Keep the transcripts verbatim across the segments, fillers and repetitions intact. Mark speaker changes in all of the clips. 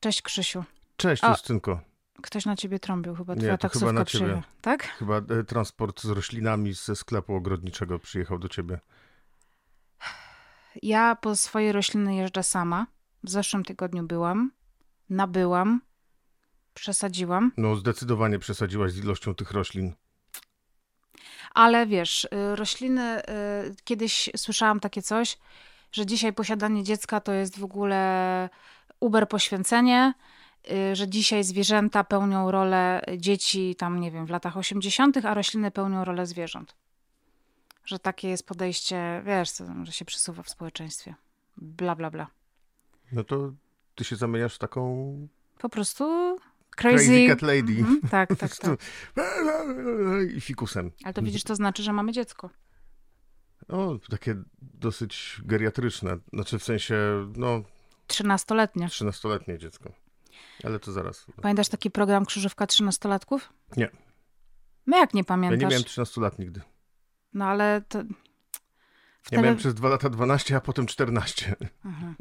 Speaker 1: Cześć, Krzysiu.
Speaker 2: Cześć,
Speaker 1: O,
Speaker 2: Justynko.
Speaker 1: Ktoś na ciebie trąbił, chyba twoja
Speaker 2: Nie, to chyba
Speaker 1: taksówka
Speaker 2: na ciebie.
Speaker 1: przyjechała. Tak?
Speaker 2: Chyba e, transport z roślinami ze sklepu ogrodniczego przyjechał do ciebie.
Speaker 1: Ja po swoje rośliny jeżdżę sama. W zeszłym tygodniu byłam, nabyłam, przesadziłam.
Speaker 2: No, zdecydowanie przesadziłaś z ilością tych roślin.
Speaker 1: Ale wiesz, y, rośliny, y, kiedyś słyszałam takie coś, że dzisiaj posiadanie dziecka to jest w ogóle uber poświęcenie, y, że dzisiaj zwierzęta pełnią rolę dzieci tam, nie wiem, w latach osiemdziesiątych, a rośliny pełnią rolę zwierząt. Że takie jest podejście, wiesz, co, że się przesuwa w społeczeństwie. Bla, bla, bla.
Speaker 2: No to ty się zamieniasz w taką
Speaker 1: Po prostu crazy,
Speaker 2: crazy cat lady.
Speaker 1: Mhm, tak, tak, tak.
Speaker 2: I fikusem.
Speaker 1: Ale to widzisz, to znaczy, że mamy dziecko.
Speaker 2: O, takie dosyć geriatryczne. Znaczy w sensie, no,
Speaker 1: Trzynastoletnie.
Speaker 2: trzynastoletnie dziecko. Ale to zaraz.
Speaker 1: Pamiętasz taki program Krzyżówka trzynastolatków?
Speaker 2: Nie.
Speaker 1: No jak nie
Speaker 2: Ja
Speaker 1: pamiętasz?
Speaker 2: nie miałem trzynastu lat nigdy.
Speaker 1: No ale to...
Speaker 2: Ja
Speaker 1: Wtedy...
Speaker 2: miałem przez dwa lata dwanaście, a potem czternaście.
Speaker 1: Mhm.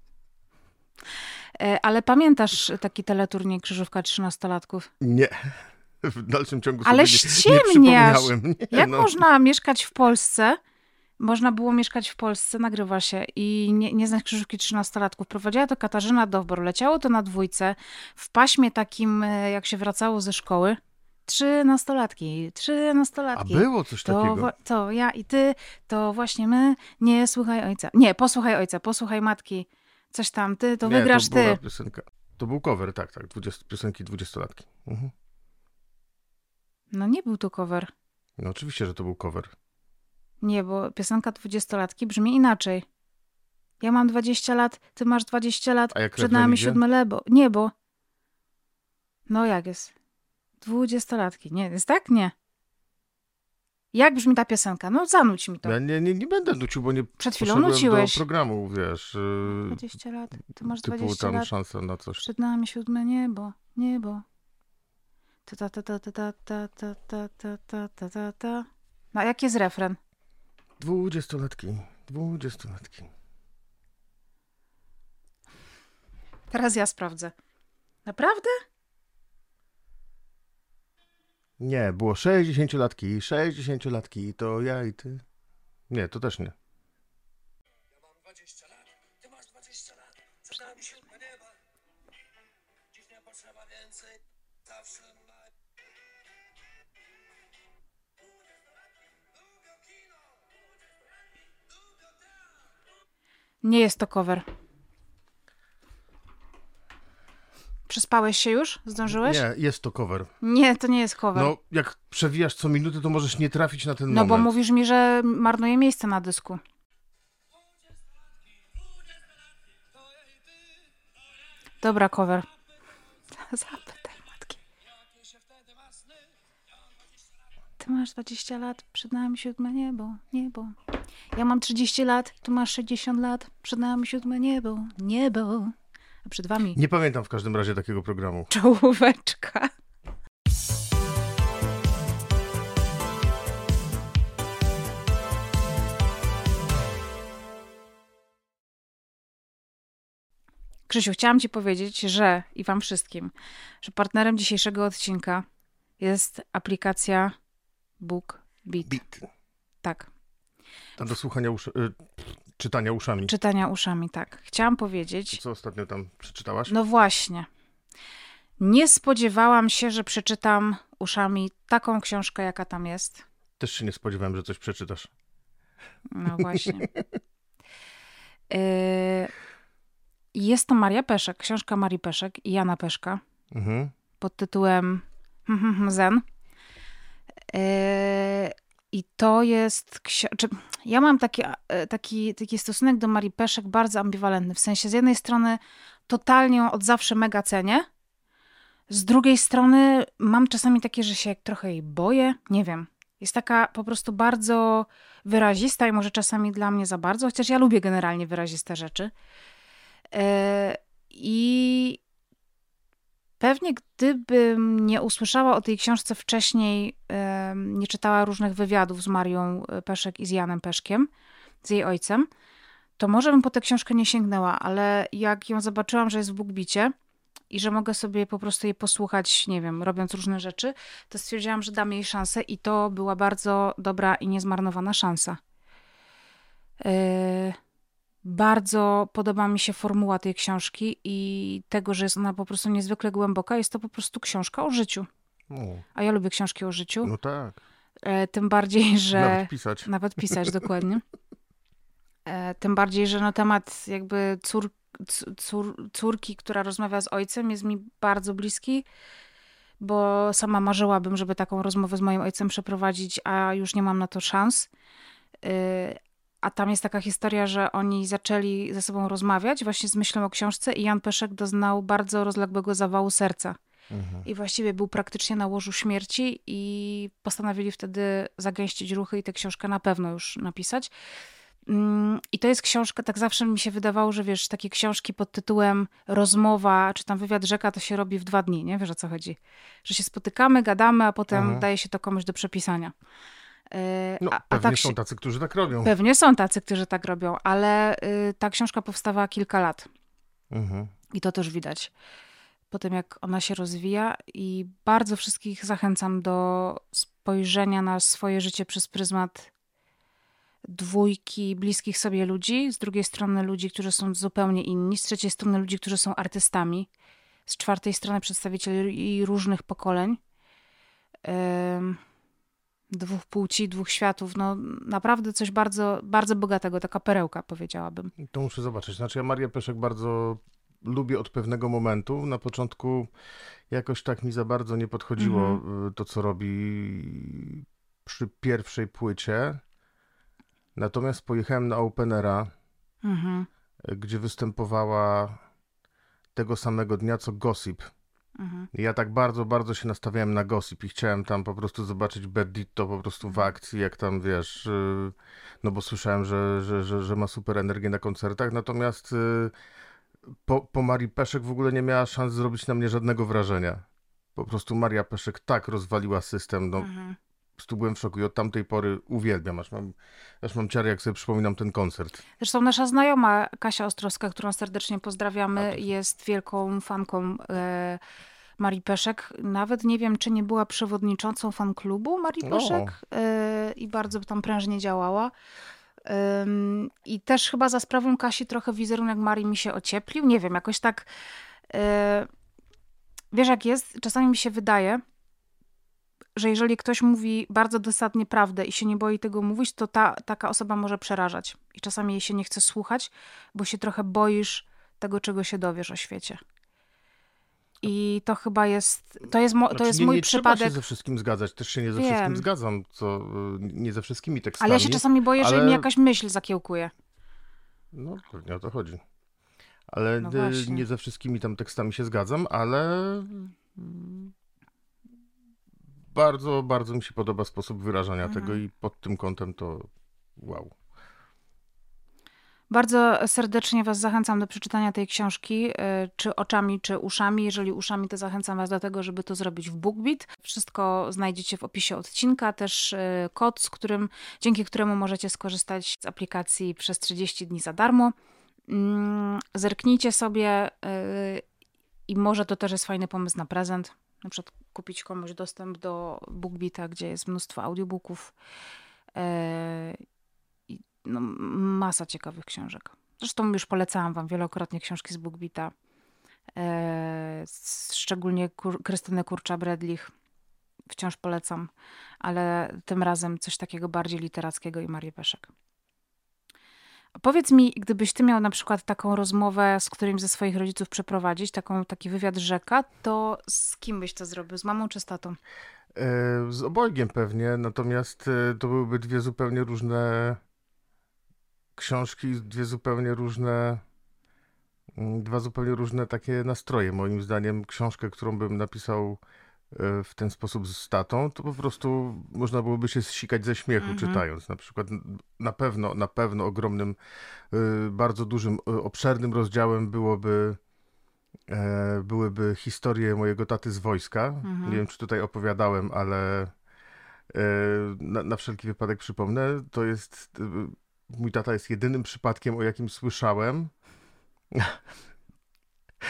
Speaker 1: E, ale pamiętasz taki teleturniej Krzyżówka trzynastolatków?
Speaker 2: Nie. W dalszym ciągu
Speaker 1: Ale
Speaker 2: sobie nie, nie
Speaker 1: ściemniasz!
Speaker 2: przypomniałem. Nie,
Speaker 1: Jak
Speaker 2: no.
Speaker 1: można mieszkać w Polsce? Można było mieszkać w Polsce, nagrywa się, i nie, nie znać Krzyżówki trzynastolatków. Prowadziła to Katarzyna Dowbor. Leciało to na dwójce w paśmie takim, jak się wracało ze szkoły. Trzynastolatki, trzynastolatki.
Speaker 2: A było coś
Speaker 1: To,
Speaker 2: takiego.
Speaker 1: wa- to ja i ty, to właśnie my. Nie słuchaj ojca. Nie, posłuchaj ojca, posłuchaj matki. Coś tam, ty, to
Speaker 2: Nie,
Speaker 1: wygrasz
Speaker 2: to była
Speaker 1: ty.
Speaker 2: piosenka. To był cover, tak, tak. dwudziest, piosenki dwudziestolatki. Mhm.
Speaker 1: No nie był to cover.
Speaker 2: No oczywiście, że to był cover.
Speaker 1: Nie, bo piosenka dwudziestolatki brzmi inaczej. Ja mam dwadzieścia lat, ty masz dwadzieścia lat,
Speaker 2: A jak
Speaker 1: przed
Speaker 2: refren
Speaker 1: nami
Speaker 2: idzie?
Speaker 1: siódme lebo. Niebo. No jak jest? Dwudziestolatki. Nie, jest tak? Nie. Jak brzmi ta piosenka? No zanudź mi to.
Speaker 2: Ja nie, nie, nie będę nucił, bo nie
Speaker 1: Przed chwilą
Speaker 2: poszedłem
Speaker 1: nuciłeś.
Speaker 2: do programu, wiesz, yy,
Speaker 1: dwadzieścia lat, ty masz
Speaker 2: typu
Speaker 1: dwadzieścia
Speaker 2: tam
Speaker 1: lat.
Speaker 2: szansa na coś.
Speaker 1: Przed nami siódme niebo, niebo. Ta ta ta ta ta ta ta ta ta ta ta ta ta. No jak jest refren?
Speaker 2: Dwudziestolatki, dwudziestolatki.
Speaker 1: Teraz ja sprawdzę. Naprawdę?
Speaker 2: Nie, było sześćdziesięciolatki, sześćdziesięciolatki, to ja i ty. Nie, to też nie.
Speaker 3: Ja mam dwadzieścia lat, ty masz dwadzieścia lat, przed nami siódme nieba. Dziś nie potrzeba więcej, zawsze ma...
Speaker 1: Nie jest to cover. Przespałeś się już? Zdążyłeś?
Speaker 2: Nie, jest to cover.
Speaker 1: Nie, to nie jest cover.
Speaker 2: No, jak przewijasz co minutę, to możesz nie trafić na ten
Speaker 1: No bo
Speaker 2: moment.
Speaker 1: mówisz mi, że marnuje miejsce na dysku. Dobra, cover. Zapytaj matki. Ty masz dwadzieścia lat, przed nami siódme niebo, niebo. Ja mam trzydzieści lat, tu masz sześćdziesiąt lat, przed nami siódme niebo, niebo. A przed wami
Speaker 2: Nie pamiętam w każdym razie takiego programu.
Speaker 1: czołóweczka. Krzysiu, chciałam ci powiedzieć, że i wam wszystkim, że partnerem dzisiejszego odcinka jest aplikacja BookBeat.
Speaker 2: Beat.
Speaker 1: Tak,
Speaker 2: A do słuchania uszy, y, czytania uszami.
Speaker 1: czytania uszami, tak. Chciałam powiedzieć,
Speaker 2: Co ostatnio tam przeczytałaś?
Speaker 1: no właśnie, nie spodziewałam się, że przeczytam uszami taką książkę, jaka tam jest.
Speaker 2: Też się nie spodziewałem, że coś przeczytasz.
Speaker 1: No właśnie. Y, Jest to Maria Peszek, książka Marii Peszek i Jana Peszka
Speaker 2: Mhm.
Speaker 1: pod tytułem Zen. Yy, I to jest... Ksio- czy ja mam taki, e, taki, taki stosunek do Marii Peszek bardzo ambiwalentny. W sensie z jednej strony totalnie ją od zawsze mega cenię. Z drugiej strony mam czasami takie, że się trochę jej boję. Nie wiem. Jest taka po prostu bardzo wyrazista i może czasami dla mnie za bardzo. Chociaż ja lubię generalnie wyraziste rzeczy. Yy, I pewnie gdybym nie usłyszała o tej książce wcześniej, yy, nie czytała różnych wywiadów z Marią Peszek i z Janem Peszkiem, z jej ojcem, to może bym po tę książkę nie sięgnęła, ale jak ją zobaczyłam, że jest w BookBeacie, i że mogę sobie po prostu jej posłuchać, nie wiem, robiąc różne rzeczy, to stwierdziłam, że dam jej szansę i to była bardzo dobra i niezmarnowana szansa. Yy, bardzo podoba mi się formuła tej książki i tego, że jest ona po prostu niezwykle głęboka. Jest to po prostu książka o życiu.
Speaker 2: O,
Speaker 1: A ja lubię książki o życiu.
Speaker 2: no tak.
Speaker 1: E, tym bardziej, że...
Speaker 2: Nawet pisać.
Speaker 1: Nawet pisać, dokładnie. E, tym bardziej, że na temat jakby cór, cór, córki, która rozmawia z ojcem, jest mi bardzo bliski, bo sama marzyłabym, żeby taką rozmowę z moim ojcem przeprowadzić, a już nie mam na to szans. E, a tam jest taka historia, że oni zaczęli ze sobą rozmawiać właśnie z myślą o książce i Jan Peszek doznał bardzo rozległego zawału serca.
Speaker 2: Mhm.
Speaker 1: I właściwie był praktycznie na łożu śmierci i postanowili wtedy zagęścić ruchy i tę książkę na pewno już napisać. I to jest książka, tak zawsze mi się wydawało, że wiesz, takie książki pod tytułem rozmowa, czy tam wywiad rzeka, to się robi w dwa dni, nie? Wiesz, o co chodzi? Że się spotykamy, gadamy, a potem
Speaker 2: Mhm.
Speaker 1: daje się to komuś do przepisania.
Speaker 2: No,
Speaker 1: a, a
Speaker 2: pewnie
Speaker 1: tak
Speaker 2: są
Speaker 1: się,
Speaker 2: tacy, którzy tak robią.
Speaker 1: pewnie są tacy, którzy tak robią, ale y, ta książka powstawała kilka lat.
Speaker 2: Mhm.
Speaker 1: I to też widać po tym, jak ona się rozwija i bardzo wszystkich zachęcam do spojrzenia na swoje życie przez pryzmat dwójki bliskich sobie ludzi, z drugiej strony ludzi, którzy są zupełnie inni, z trzeciej strony ludzi, którzy są artystami, z czwartej strony przedstawicieli różnych pokoleń, ym, dwóch płci, dwóch światów, no naprawdę coś bardzo, bardzo bogatego, taka perełka, powiedziałabym.
Speaker 2: To muszę zobaczyć. Znaczy ja Marię Peszek bardzo lubię od pewnego momentu. Na początku jakoś tak mi za bardzo nie podchodziło
Speaker 1: Mhm.
Speaker 2: to, co robi przy pierwszej płycie. Natomiast pojechałem na Openera,
Speaker 1: Mhm.
Speaker 2: gdzie występowała tego samego dnia, co Gossip.
Speaker 1: Mhm.
Speaker 2: I ja tak bardzo, bardzo się nastawiałem na Gossip i chciałem tam po prostu zobaczyć Berditto po prostu w akcji, jak tam, wiesz, yy, no bo słyszałem, że, że, że, że ma super energię na koncertach, natomiast yy, po, po Marii Peszek w ogóle nie miała szans zrobić na mnie żadnego wrażenia. Po prostu Maria Peszek tak rozwaliła system, no
Speaker 1: Mhm.
Speaker 2: po prostu byłem w szoku i od tamtej pory uwielbiam, aż mam, aż mam ciary, jak sobie przypominam ten koncert.
Speaker 1: Zresztą nasza znajoma Kasia Ostrowska, którą serdecznie pozdrawiamy,
Speaker 2: A, to-
Speaker 1: jest wielką fanką e, Marii Peszek. Nawet nie wiem, czy nie była przewodniczącą fanklubu Marii
Speaker 2: O.
Speaker 1: Peszek e, i bardzo tam prężnie działała. Ym, I też chyba za sprawą Kasi trochę wizerunek Marii mi się ocieplił. Nie wiem, jakoś tak... e, wiesz jak jest? Czasami mi się wydaje, że jeżeli ktoś mówi bardzo dosadnie prawdę i się nie boi tego mówić, to ta, taka osoba może przerażać. I czasami jej się nie chce słuchać, bo się trochę boisz tego, czego się dowiesz o świecie. I to chyba jest, to jest, mo, to
Speaker 2: Znaczy,
Speaker 1: jest
Speaker 2: nie,
Speaker 1: mój
Speaker 2: nie trzeba
Speaker 1: przypadek.
Speaker 2: się ze wszystkim zgadzać, też się nie ze
Speaker 1: Wiem.
Speaker 2: wszystkim zgadzam, co, y, nie ze wszystkimi tekstami.
Speaker 1: Ale ja się czasami boję, że
Speaker 2: ale-
Speaker 1: mi jakaś myśl zakiełkuje.
Speaker 2: No, pewnie o to chodzi. Ale
Speaker 1: No
Speaker 2: y,
Speaker 1: właśnie.
Speaker 2: nie ze wszystkimi tam tekstami się zgadzam, ale mm, bardzo, bardzo mi się podoba sposób wyrażania
Speaker 1: Mhm.
Speaker 2: tego i pod tym kątem to wow.
Speaker 1: Bardzo serdecznie was zachęcam do przeczytania tej książki, y, czy oczami, czy uszami. Jeżeli uszami, to zachęcam was do tego, żeby to zrobić w BookBeat. Wszystko znajdziecie w opisie odcinka, też y, kod, z którym, dzięki któremu możecie skorzystać z aplikacji przez trzydzieści dni za darmo. Mm, Zerknijcie sobie y, i może to też jest fajny pomysł na prezent. Na przykład kupić komuś dostęp do BookBeata, gdzie jest mnóstwo audiobooków. y, i no, masa ciekawych książek. Zresztą już polecałam wam wielokrotnie książki z BookBeata. E, szczególnie Kur- Krystynę Kurcza-Bredlich. Wciąż polecam. Ale tym razem coś takiego bardziej literackiego i Marię Peszek. A powiedz mi, gdybyś ty miał na przykład taką rozmowę z którymś ze swoich rodziców przeprowadzić, taką, taki wywiad rzeka, to z kim byś to zrobił? Z mamą czy z tatą?
Speaker 2: E, z obojgiem pewnie, natomiast e, to byłyby dwie zupełnie różne książki, dwie zupełnie różne, mm, dwa zupełnie różne takie nastroje. Moim zdaniem książkę, którą bym napisał e, w ten sposób z tatą, to po prostu można byłoby się zsikać ze śmiechu
Speaker 1: Mhm.
Speaker 2: czytając. Na przykład na pewno, na pewno ogromnym, e, bardzo dużym, e, obszernym rozdziałem byłoby e, byłyby historie mojego taty z wojska.
Speaker 1: Mhm.
Speaker 2: Nie wiem, czy tutaj opowiadałem, ale e, na, na wszelki wypadek przypomnę. To jest, e, mój tata jest jedynym przypadkiem, o jakim słyszałem,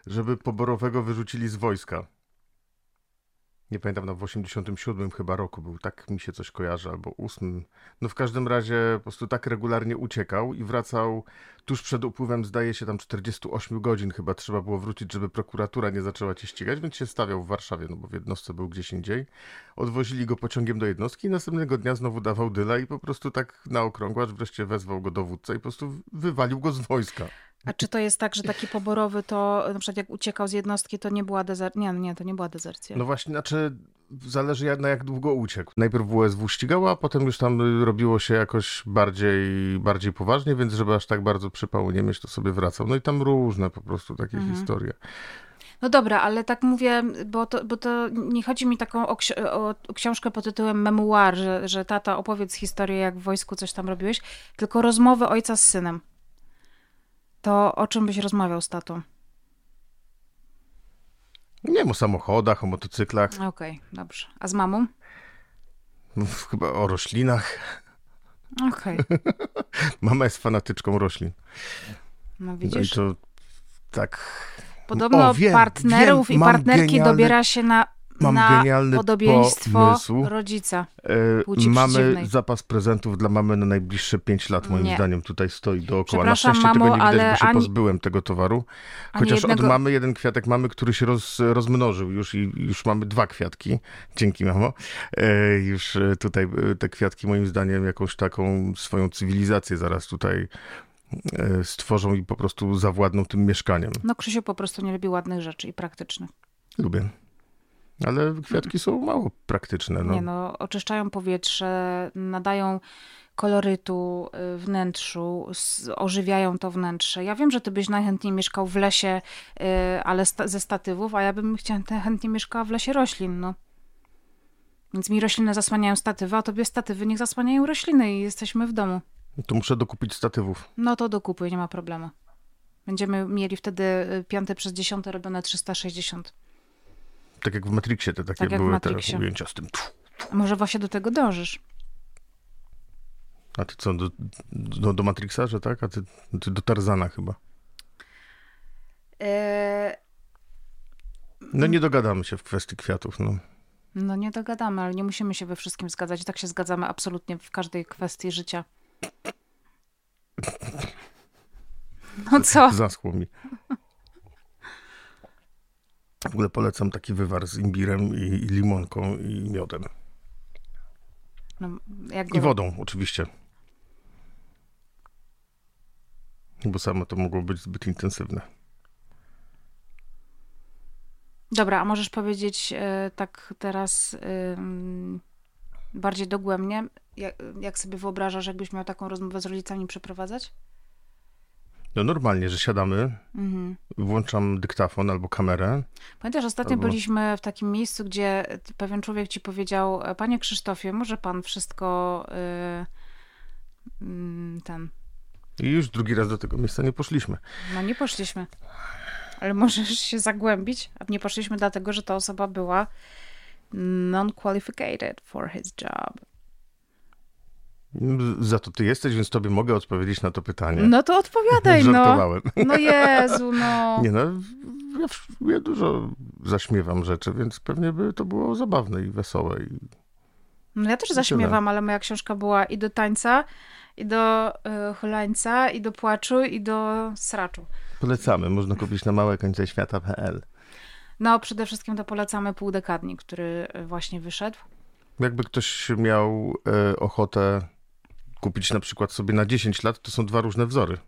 Speaker 2: żeby Poborowego wyrzucili z wojska. Nie pamiętam, no w osiemdziesiątym siódmym chyba roku był, tak mi się coś kojarzy, albo ósmym. No w każdym razie po prostu tak regularnie uciekał i wracał tuż przed upływem, zdaje się, tam czterdzieści osiem godzin chyba trzeba było wrócić, żeby prokuratura nie zaczęła cię ścigać, więc się stawiał w Warszawie, no bo w jednostce był gdzieś indziej. Odwozili go pociągiem do jednostki i następnego dnia znowu dawał dyla i po prostu tak na okrągło, aż wreszcie wezwał go dowódca i po prostu wywalił go z wojska.
Speaker 1: A czy to jest tak, że taki poborowy to na przykład jak uciekał z jednostki, to nie była dezercja? Nie, nie, to nie była dezercja.
Speaker 2: No właśnie, znaczy zależy jak, na jak długo uciekł. Najpierw W S W ścigało, a potem już tam robiło się jakoś bardziej, bardziej poważnie, więc żeby aż tak bardzo przypału nie mieć, to sobie wracał. No i tam różne po prostu takie
Speaker 1: Mhm.
Speaker 2: historie.
Speaker 1: No dobra, ale tak mówię, bo to, bo to nie chodzi mi taką o, ksi- o, o książkę pod tytułem memuar, że, że tata opowiedz historię, jak w wojsku coś tam robiłeś, tylko rozmowy ojca z synem. To o czym byś rozmawiał z tatą?
Speaker 2: Nie wiem, o samochodach, o motocyklach,
Speaker 1: Okej, dobrze. A z mamą?
Speaker 2: no, chyba o roślinach.
Speaker 1: Okej,
Speaker 2: Mama jest fanatyczką roślin.
Speaker 1: no
Speaker 2: No i
Speaker 1: widzisz.
Speaker 2: to tak...
Speaker 1: Podobno
Speaker 2: O, wiem,
Speaker 1: partnerów
Speaker 2: wiem,
Speaker 1: i
Speaker 2: mam
Speaker 1: partnerki
Speaker 2: genialny-
Speaker 1: dobiera się na,
Speaker 2: mam
Speaker 1: na
Speaker 2: genialny
Speaker 1: podobieństwo
Speaker 2: pomysł.
Speaker 1: rodzica.
Speaker 2: E,
Speaker 1: Płci
Speaker 2: mamy
Speaker 1: przeciwnej.
Speaker 2: zapas prezentów dla mamy na najbliższe pięć lat, moim
Speaker 1: Nie.
Speaker 2: zdaniem. Tutaj stoi dookoła. Na
Speaker 1: Przepraszam,
Speaker 2: szczęście
Speaker 1: mamo,
Speaker 2: tego nie widać,
Speaker 1: ale
Speaker 2: bo się
Speaker 1: ani-
Speaker 2: pozbyłem tego towaru.
Speaker 1: ani
Speaker 2: Chociaż
Speaker 1: jednego-
Speaker 2: od mamy jeden kwiatek mamy, który się roz, rozmnożył już i już mamy dwa kwiatki. Dzięki, mamo. E, już e, tutaj e, te kwiatki moim zdaniem jakąś taką swoją cywilizację zaraz tutaj e, stworzą i po prostu zawładną tym mieszkaniem.
Speaker 1: No Krzysiu po prostu nie lubi ładnych rzeczy i praktycznych.
Speaker 2: Lubię. Ale kwiatki są mało praktyczne. No.
Speaker 1: Nie no, oczyszczają powietrze, nadają kolorytu y, wnętrzu, s- ożywiają to wnętrze. Ja wiem, że ty byś najchętniej mieszkał w lesie, y, ale sta- ze statywów, a ja bym chciała chętnie mieszkała w lesie roślin, no. Więc mi rośliny zasłaniają statywy, a tobie statywy niech zasłaniają rośliny i jesteśmy w domu.
Speaker 2: To muszę dokupić statywów.
Speaker 1: No to dokupuj, nie ma problemu. Będziemy mieli wtedy y, piąte przez dziesiąte robione trzysta sześćdziesiąt.
Speaker 2: Tak jak w Matrixie te takie
Speaker 1: Tak jak w
Speaker 2: były te
Speaker 1: Matrixie.
Speaker 2: ujęcia z tym.
Speaker 1: A może właśnie do tego dążysz?
Speaker 2: A ty co, do, do, do Matrixa, że tak? A ty, ty do Tarzana chyba.
Speaker 1: Eee,
Speaker 2: No nie dogadamy się w kwestii kwiatów, no.
Speaker 1: No nie dogadamy, ale nie musimy się we wszystkim zgadzać. I tak się zgadzamy absolutnie w każdej kwestii życia. No co?
Speaker 2: Zaschło mi. W ogóle polecam taki wywar z imbirem i, i limonką i miodem.
Speaker 1: No, jak
Speaker 2: I
Speaker 1: go...
Speaker 2: wodą oczywiście. Bo samo to mogło być zbyt intensywne.
Speaker 1: Dobra, a możesz powiedzieć e, tak teraz e, mm, bardziej dogłębnie, jak, jak sobie wyobrażasz, jakbyś miał taką rozmowę z rodzicami przeprowadzać?
Speaker 2: No normalnie, że siadamy,
Speaker 1: Mhm.
Speaker 2: włączam dyktafon albo kamerę.
Speaker 1: Pamiętasz, ostatnio
Speaker 2: Albo-
Speaker 1: byliśmy w takim miejscu, gdzie pewien człowiek ci powiedział: panie Krzysztofie, może pan wszystko y, mm, ten...
Speaker 2: I już drugi raz do tego miejsca nie poszliśmy.
Speaker 1: No nie poszliśmy. Ale możesz się zagłębić. A nie poszliśmy dlatego, że ta osoba była non-qualificated for his job.
Speaker 2: Za to ty jesteś, więc tobie mogę odpowiedzieć na to pytanie.
Speaker 1: No to odpowiadaj, no.
Speaker 2: Żartowałem.
Speaker 1: No Jezu, no.
Speaker 2: Nie no, ja, w- ja dużo zaśmiewam rzeczy, więc pewnie by to było zabawne i wesołe. I...
Speaker 1: No ja też
Speaker 2: tyle.
Speaker 1: zaśmiewam, ale moja książka była i do tańca, i do y, hulańca, i do płaczu, i do sraczu.
Speaker 2: Polecamy, można kupić na małe końce świata kropka p l.
Speaker 1: No przede wszystkim to polecamy Półdekadnik, który y, właśnie wyszedł.
Speaker 2: Jakby ktoś miał e, ochotę kupić na przykład sobie na dziesięć lat, to są dwa różne wzory.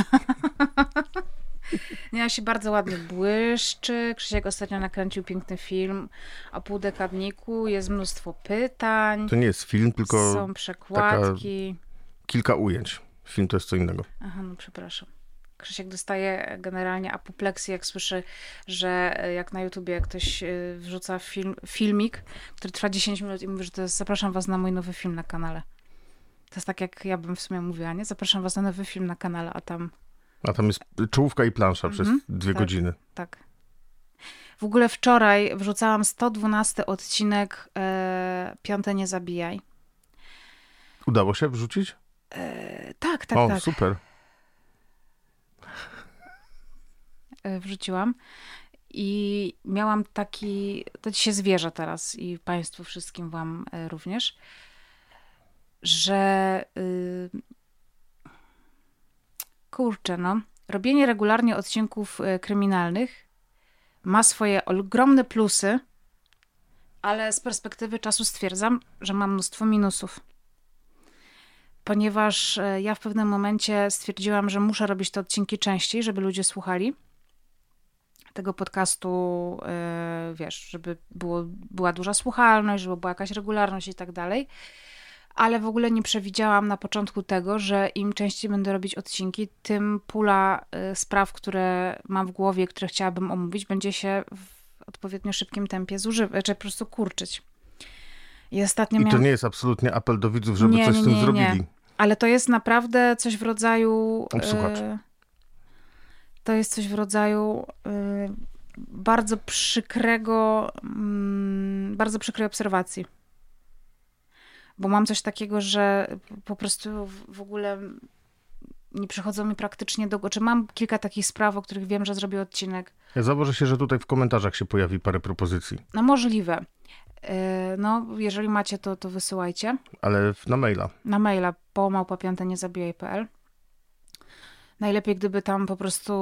Speaker 1: Ja się bardzo ładnie błyszczy. Krzysiek ostatnio nakręcił piękny film o Półdekadniku. Jest mnóstwo pytań.
Speaker 2: To nie jest film, tylko
Speaker 1: Są przekładki.
Speaker 2: kilka ujęć. Film to jest co innego.
Speaker 1: Aha, no przepraszam. Krzysiek dostaje generalnie apopleksję, jak słyszy, że jak na YouTubie ktoś y, wrzuca film, filmik, który trwa dziesięć minut i mówi, że to jest zapraszam was na mój nowy film na kanale. To jest tak, jak ja bym w sumie mówiła, nie? Zapraszam was na nowy film na kanale, a tam
Speaker 2: A tam jest czołówka i plansza
Speaker 1: Mhm,
Speaker 2: przez dwie
Speaker 1: tak.
Speaker 2: godziny.
Speaker 1: tak. W ogóle wczoraj wrzucałam sto dwunasty odcinek e, Piąte Nie Zabijaj.
Speaker 2: Udało się wrzucić?
Speaker 1: E, tak, tak,
Speaker 2: o,
Speaker 1: tak.
Speaker 2: super.
Speaker 1: y, wrzuciłam. I miałam taki, to ci się zwierzę teraz i państwu wszystkim wam y, również, że y, kurczę, no, robienie regularnie odcinków y, kryminalnych ma swoje ogromne plusy, ale z perspektywy czasu stwierdzam, że mam mnóstwo minusów. Ponieważ y, ja w pewnym momencie stwierdziłam, że muszę robić te odcinki częściej, żeby ludzie słuchali tego podcastu, yy, wiesz, żeby było, była duża słuchalność, żeby była jakaś regularność i tak dalej. Ale w ogóle nie przewidziałam na początku tego, że im częściej będę robić odcinki, tym pula y, spraw, które mam w głowie, które chciałabym omówić, będzie się w odpowiednio szybkim tempie zużywać, czy po prostu kurczyć. I ostatnio
Speaker 2: I
Speaker 1: miałam...
Speaker 2: to nie jest absolutnie apel do widzów, żeby
Speaker 1: nie,
Speaker 2: coś
Speaker 1: nie,
Speaker 2: z tym
Speaker 1: nie, nie.
Speaker 2: zrobili.
Speaker 1: Ale to jest naprawdę coś w rodzaju...
Speaker 2: Obsłuchacz.
Speaker 1: y, To jest coś w rodzaju y, bardzo przykrego, mm, bardzo przykrej obserwacji. Bo mam coś takiego, że po prostu w, w ogóle nie przychodzą mi praktycznie do głowy. Czy mam kilka takich spraw, o których wiem, że zrobię odcinek.
Speaker 2: Ja założę się, że tutaj w komentarzach się pojawi parę propozycji.
Speaker 1: No możliwe. Y, no, jeżeli macie, to, to wysyłajcie.
Speaker 2: Ale na maila.
Speaker 1: Na maila po małpa piąte nie zabijaj kropka p l. Najlepiej, gdyby tam po prostu...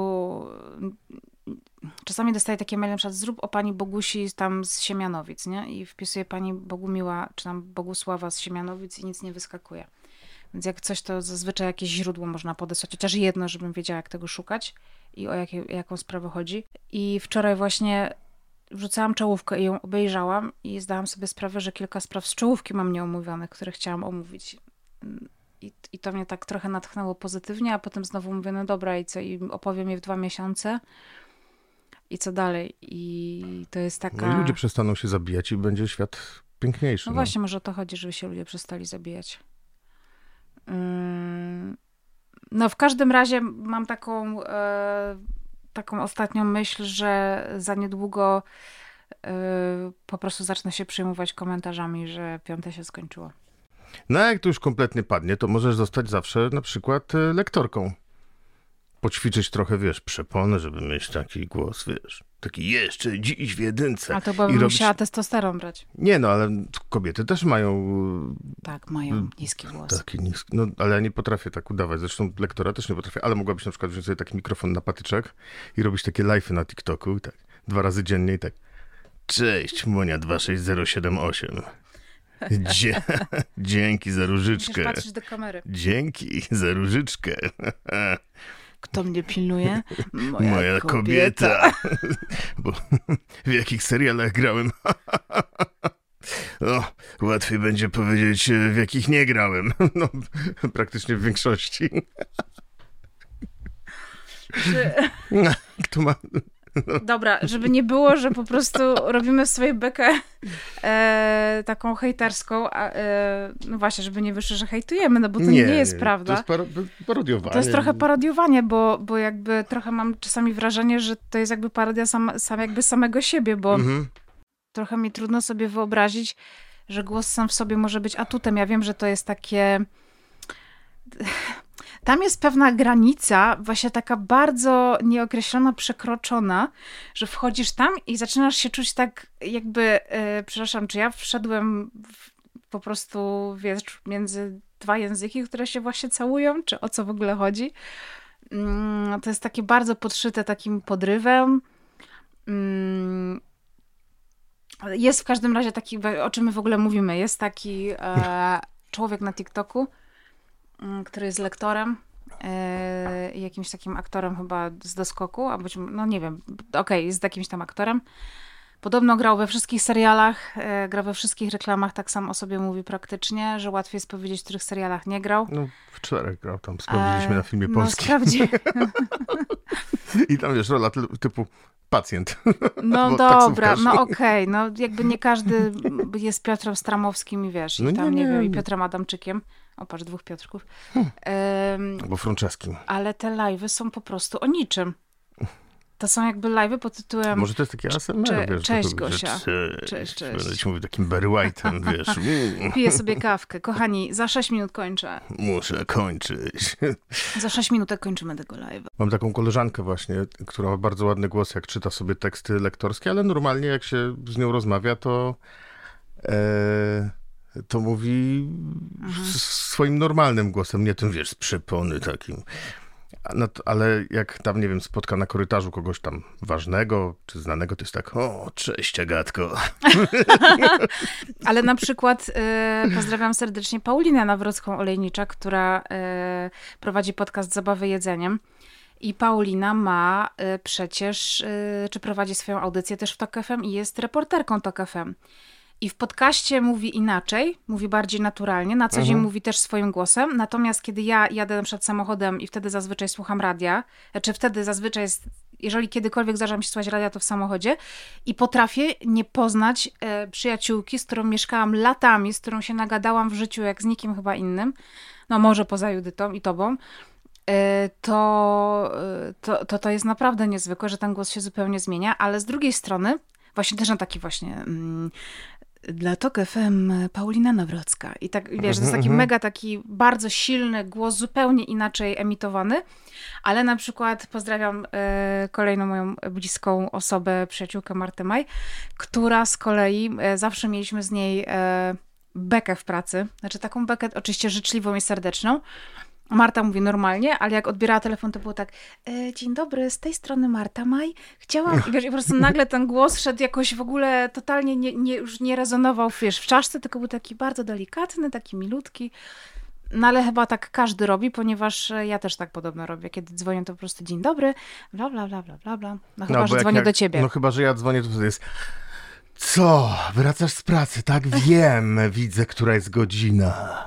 Speaker 1: Czasami dostaję takie maile, na przykład zrób o pani Bogusi tam z Siemianowic, nie? I wpisuję pani Bogumiła, czy tam Bogusława z Siemianowic i nic nie wyskakuje. Więc jak coś, to zazwyczaj jakieś źródło można podesłać, chociaż jedno, żebym wiedziała, jak tego szukać i o jakie, jaką sprawę chodzi. I wczoraj właśnie wrzucałam czołówkę i ją obejrzałam i zdałam sobie sprawę, że kilka spraw z czołówki mam nieomówionych, które chciałam omówić. I, I to mnie tak trochę natchnęło pozytywnie, a potem znowu mówię, no dobra, i co? I opowiem je w dwa miesiące. I co dalej? I to jest taka...
Speaker 2: No i ludzie przestaną się zabijać i będzie świat piękniejszy.
Speaker 1: No,
Speaker 2: no.
Speaker 1: właśnie, może o to chodzi, żeby się ludzie przestali zabijać. Ym... No w każdym razie mam taką, e, taką ostatnią myśl, że za niedługo e, po prostu zacznę się przejmować komentarzami, że piąte się skończyło.
Speaker 2: No a jak to już kompletnie padnie, to możesz zostać zawsze na przykład e, lektorką. Poćwiczyć trochę, wiesz, przeponę, żeby mieć taki głos, wiesz, taki jeszcze dziś w jedynce.
Speaker 1: A to bym
Speaker 2: I robić...
Speaker 1: musiała testosteron brać.
Speaker 2: Nie no, ale kobiety też mają
Speaker 1: Tak, mają niski głos.
Speaker 2: taki niski, no ale ja nie potrafię tak udawać, zresztą lektora też nie potrafię, ale mogłabyś na przykład wziąć sobie taki mikrofon na patyczek i robić takie live'y na TikToku i tak, dwa razy dziennie i tak. Cześć, Monia dwa sześć zero siedem osiem. Dzie- Dzięki za różyczkę.
Speaker 1: Musisz patrzeć do kamery.
Speaker 2: Dzięki za różyczkę.
Speaker 1: Kto mnie pilnuje? Moja,
Speaker 2: Moja kobieta. kobieta. Bo w jakich serialach grałem? O, łatwiej będzie powiedzieć, w jakich nie grałem. No, praktycznie w większości.
Speaker 1: Czy...
Speaker 2: Kto ma...
Speaker 1: Dobra, żeby nie było, że po prostu robimy swoją bekę e, taką hejterską, a, e, no właśnie, żeby nie wyszło, że hejtujemy, no bo to nie, nie jest
Speaker 2: nie,
Speaker 1: prawda.
Speaker 2: To jest paro- parodiowanie.
Speaker 1: To jest trochę parodiowanie, bo, bo jakby trochę mam czasami wrażenie, że to jest jakby parodia sam, sam jakby samego siebie, bo
Speaker 2: Mhm.
Speaker 1: trochę mi trudno sobie wyobrazić, że głos sam w sobie może być atutem. Ja wiem, że to jest takie... Tam jest pewna granica, właśnie taka bardzo nieokreślona, przekroczona, że wchodzisz tam i zaczynasz się czuć tak jakby, yy, przepraszam, czy ja wszedłem w, po prostu, wiesz, między dwa języki, które się właśnie całują, czy o co w ogóle chodzi. Yy, to jest takie bardzo podszyte takim podrywem. Yy, jest w każdym razie taki, o czym my w ogóle mówimy, jest taki e, człowiek na TikToku, który jest lektorem i yy, jakimś takim aktorem chyba z doskoku, a być no nie wiem, okej, okay, jest jakimś tam aktorem. Podobno grał we wszystkich serialach, yy, grał we wszystkich reklamach, tak sam o sobie mówi praktycznie, że łatwiej jest powiedzieć, w których serialach nie grał.
Speaker 2: No, w czterech grał tam, sprawdziliśmy
Speaker 1: e,
Speaker 2: na filmie
Speaker 1: no,
Speaker 2: polskim.
Speaker 1: Sprawdzi.
Speaker 2: I tam wiesz, rola typu pacjent.
Speaker 1: No dobra, no okej, okay. No jakby nie każdy jest Piotrem Stramowskim i wiesz,
Speaker 2: no
Speaker 1: i tam
Speaker 2: nie,
Speaker 1: nie,
Speaker 2: nie
Speaker 1: wiem, i Piotrem Adamczykiem. O, patrz, dwóch Piotrków.
Speaker 2: Hmm.
Speaker 1: Um,
Speaker 2: Albo Franceskim.
Speaker 1: ale te live'y są po prostu o niczym. To są jakby live'y pod tytułem...
Speaker 2: Może to jest takie A S M R,
Speaker 1: Cze-
Speaker 2: wiesz.
Speaker 1: cześć,
Speaker 2: tylko, że
Speaker 1: Gosia.
Speaker 2: Cześć,
Speaker 1: Cześć, cześć.
Speaker 2: Będę ci mówił takim Barry White'em, wiesz. Mm,
Speaker 1: Piję sobie kawkę. Kochani, za sześć minut kończę.
Speaker 2: muszę kończyć.
Speaker 1: Za sześć minutek kończymy tego live'a.
Speaker 2: Mam taką koleżankę właśnie, która ma bardzo ładny głos, jak czyta sobie teksty lektorskie, ale normalnie jak się z nią rozmawia, to e, to mówi
Speaker 1: Mhm.
Speaker 2: s- swoim normalnym głosem, nie tym, wiesz, z przepony takim. A No, to- ale jak tam, nie wiem, spotka na korytarzu kogoś tam ważnego czy znanego, to jest tak, o, cześć, Agatko.
Speaker 1: Ale na przykład e, pozdrawiam serdecznie Paulinę Nawrocką-Olejniczak, która e, prowadzi podcast Zabawy jedzeniem. I Paulina ma e, przecież, e, czy prowadzi swoją audycję też w Tok F M i jest reporterką Tok F M. I w podcaście mówi inaczej, mówi bardziej naturalnie, na co dzień
Speaker 2: Mhm.
Speaker 1: mówi też swoim głosem. Natomiast kiedy ja jadę na przykład samochodem i wtedy zazwyczaj słucham radia, czy wtedy zazwyczaj jest, jeżeli kiedykolwiek zdarza mi się słuchać radia, to w samochodzie i potrafię nie poznać e, przyjaciółki, z którą mieszkałam latami, z którą się nagadałam w życiu jak z nikim chyba innym, no może poza Judytą i tobą, e, to, e, to, to to jest naprawdę niezwykłe, że ten głos się zupełnie zmienia, ale z drugiej strony właśnie też na taki właśnie... Mm, dla Tok F M Paulina Nawrocka. I tak, wiesz, to jest taki
Speaker 2: Mhm,
Speaker 1: mega taki bardzo silny głos, zupełnie inaczej emitowany, ale na przykład pozdrawiam e, kolejną moją bliską osobę, przyjaciółkę Martę Maj, która z kolei, e, zawsze mieliśmy z niej e, bekę w pracy, znaczy taką bekę oczywiście życzliwą i serdeczną. Marta mówi normalnie, ale jak odbierała telefon, to było tak, e, dzień dobry, z tej strony Marta Maj. Chciałam, i wiesz, i po prostu nagle ten głos szedł jakoś w ogóle totalnie nie, nie, już nie rezonował, wiesz, w czaszce, tylko był taki bardzo delikatny, taki milutki. No ale chyba tak każdy robi, ponieważ e, ja też tak podobno robię. Kiedy dzwonię, to po prostu dzień dobry, bla, bla, bla, bla, bla, bla. No chyba,
Speaker 2: bo
Speaker 1: że
Speaker 2: jak
Speaker 1: dzwonię
Speaker 2: ja-
Speaker 1: do ciebie.
Speaker 2: No chyba, że ja dzwonię, to wtedy jest, co, wracasz z pracy, tak? Wiem, widzę, która jest godzina.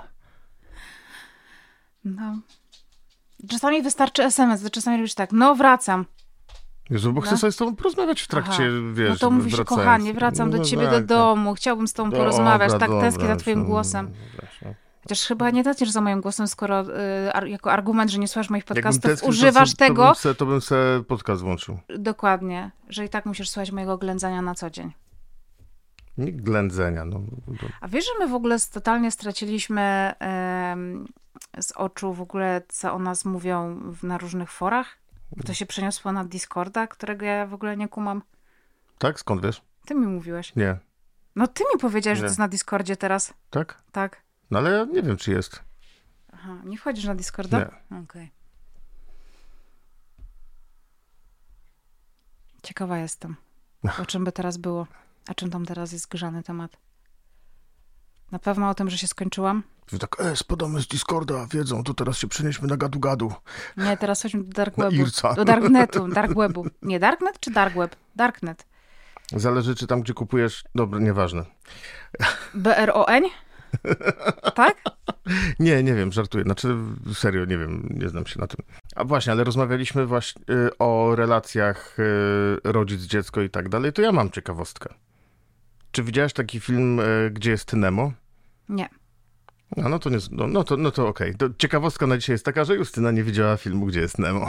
Speaker 1: No. Czasami wystarczy es em es, czasami robisz tak, no wracam.
Speaker 2: Jezu, bo
Speaker 1: No.
Speaker 2: chcę sobie z tobą porozmawiać w trakcie,
Speaker 1: Aha.
Speaker 2: wiesz,
Speaker 1: No to mówisz,
Speaker 2: wracając.
Speaker 1: kochanie, wracam do
Speaker 2: No
Speaker 1: ciebie do
Speaker 2: tak,
Speaker 1: domu, chciałbym z tobą
Speaker 2: tak.
Speaker 1: porozmawiać,
Speaker 2: Dobra,
Speaker 1: tak tęsknię za
Speaker 2: dobra,
Speaker 1: twoim
Speaker 2: to-
Speaker 1: głosem.
Speaker 2: właśnie.
Speaker 1: Chociaż chyba nie tęsknisz za moim głosem, skoro y, ar, jako argument, że nie słuchasz moich
Speaker 2: Jakbym
Speaker 1: podcastów,
Speaker 2: tęsknił, to
Speaker 1: używasz
Speaker 2: se-
Speaker 1: tego,
Speaker 2: To bym, se, to bym se podcast włączył.
Speaker 1: dokładnie, że i tak musisz słuchać mojego ględzania na co dzień.
Speaker 2: Nie ględzenia, no. to-
Speaker 1: A wiesz, że my w ogóle s- totalnie straciliśmy em, z oczu w ogóle, co o nas mówią w, na różnych forach? Bo to się przeniosło na Discorda, którego ja w ogóle nie kumam.
Speaker 2: Tak? Skąd wiesz?
Speaker 1: Ty mi mówiłeś.
Speaker 2: Nie.
Speaker 1: No ty mi powiedziałeś, że
Speaker 2: Nie.
Speaker 1: to jest na Discordzie teraz.
Speaker 2: Tak?
Speaker 1: Tak.
Speaker 2: No ale ja nie wiem, czy jest.
Speaker 1: Aha, nie wchodzisz na Discorda?
Speaker 2: Nie.
Speaker 1: Okej. Ciekawa jestem, o czym by teraz było. A czym tam teraz jest grzany temat? Na pewno o tym, że się skończyłam?
Speaker 2: Wy tak, e, spadamy z Discorda, wiedzą, to teraz się przenieśmy na gadu-gadu.
Speaker 1: Nie, teraz chodźmy do Dark
Speaker 2: Na
Speaker 1: Webu.
Speaker 2: Irca.
Speaker 1: Do Darknetu, Dark Webu. Nie, Darknet czy Dark Web? Darknet.
Speaker 2: Zależy, czy tam, gdzie kupujesz... Dobra, nieważne.
Speaker 1: B R O N? Tak?
Speaker 2: Nie, nie wiem, żartuję. Znaczy, serio, nie wiem, nie znam się na tym. A właśnie, ale rozmawialiśmy właśnie y, o relacjach y, rodzic-dziecko i tak dalej, to ja mam ciekawostkę. Czy widziałeś taki film, y, gdzie jest Nemo?
Speaker 1: Nie.
Speaker 2: No, no to nie, no, no to, no to okej. To ciekawostka na dzisiaj jest taka, że Justyna nie widziała filmu, gdzie jest Nemo.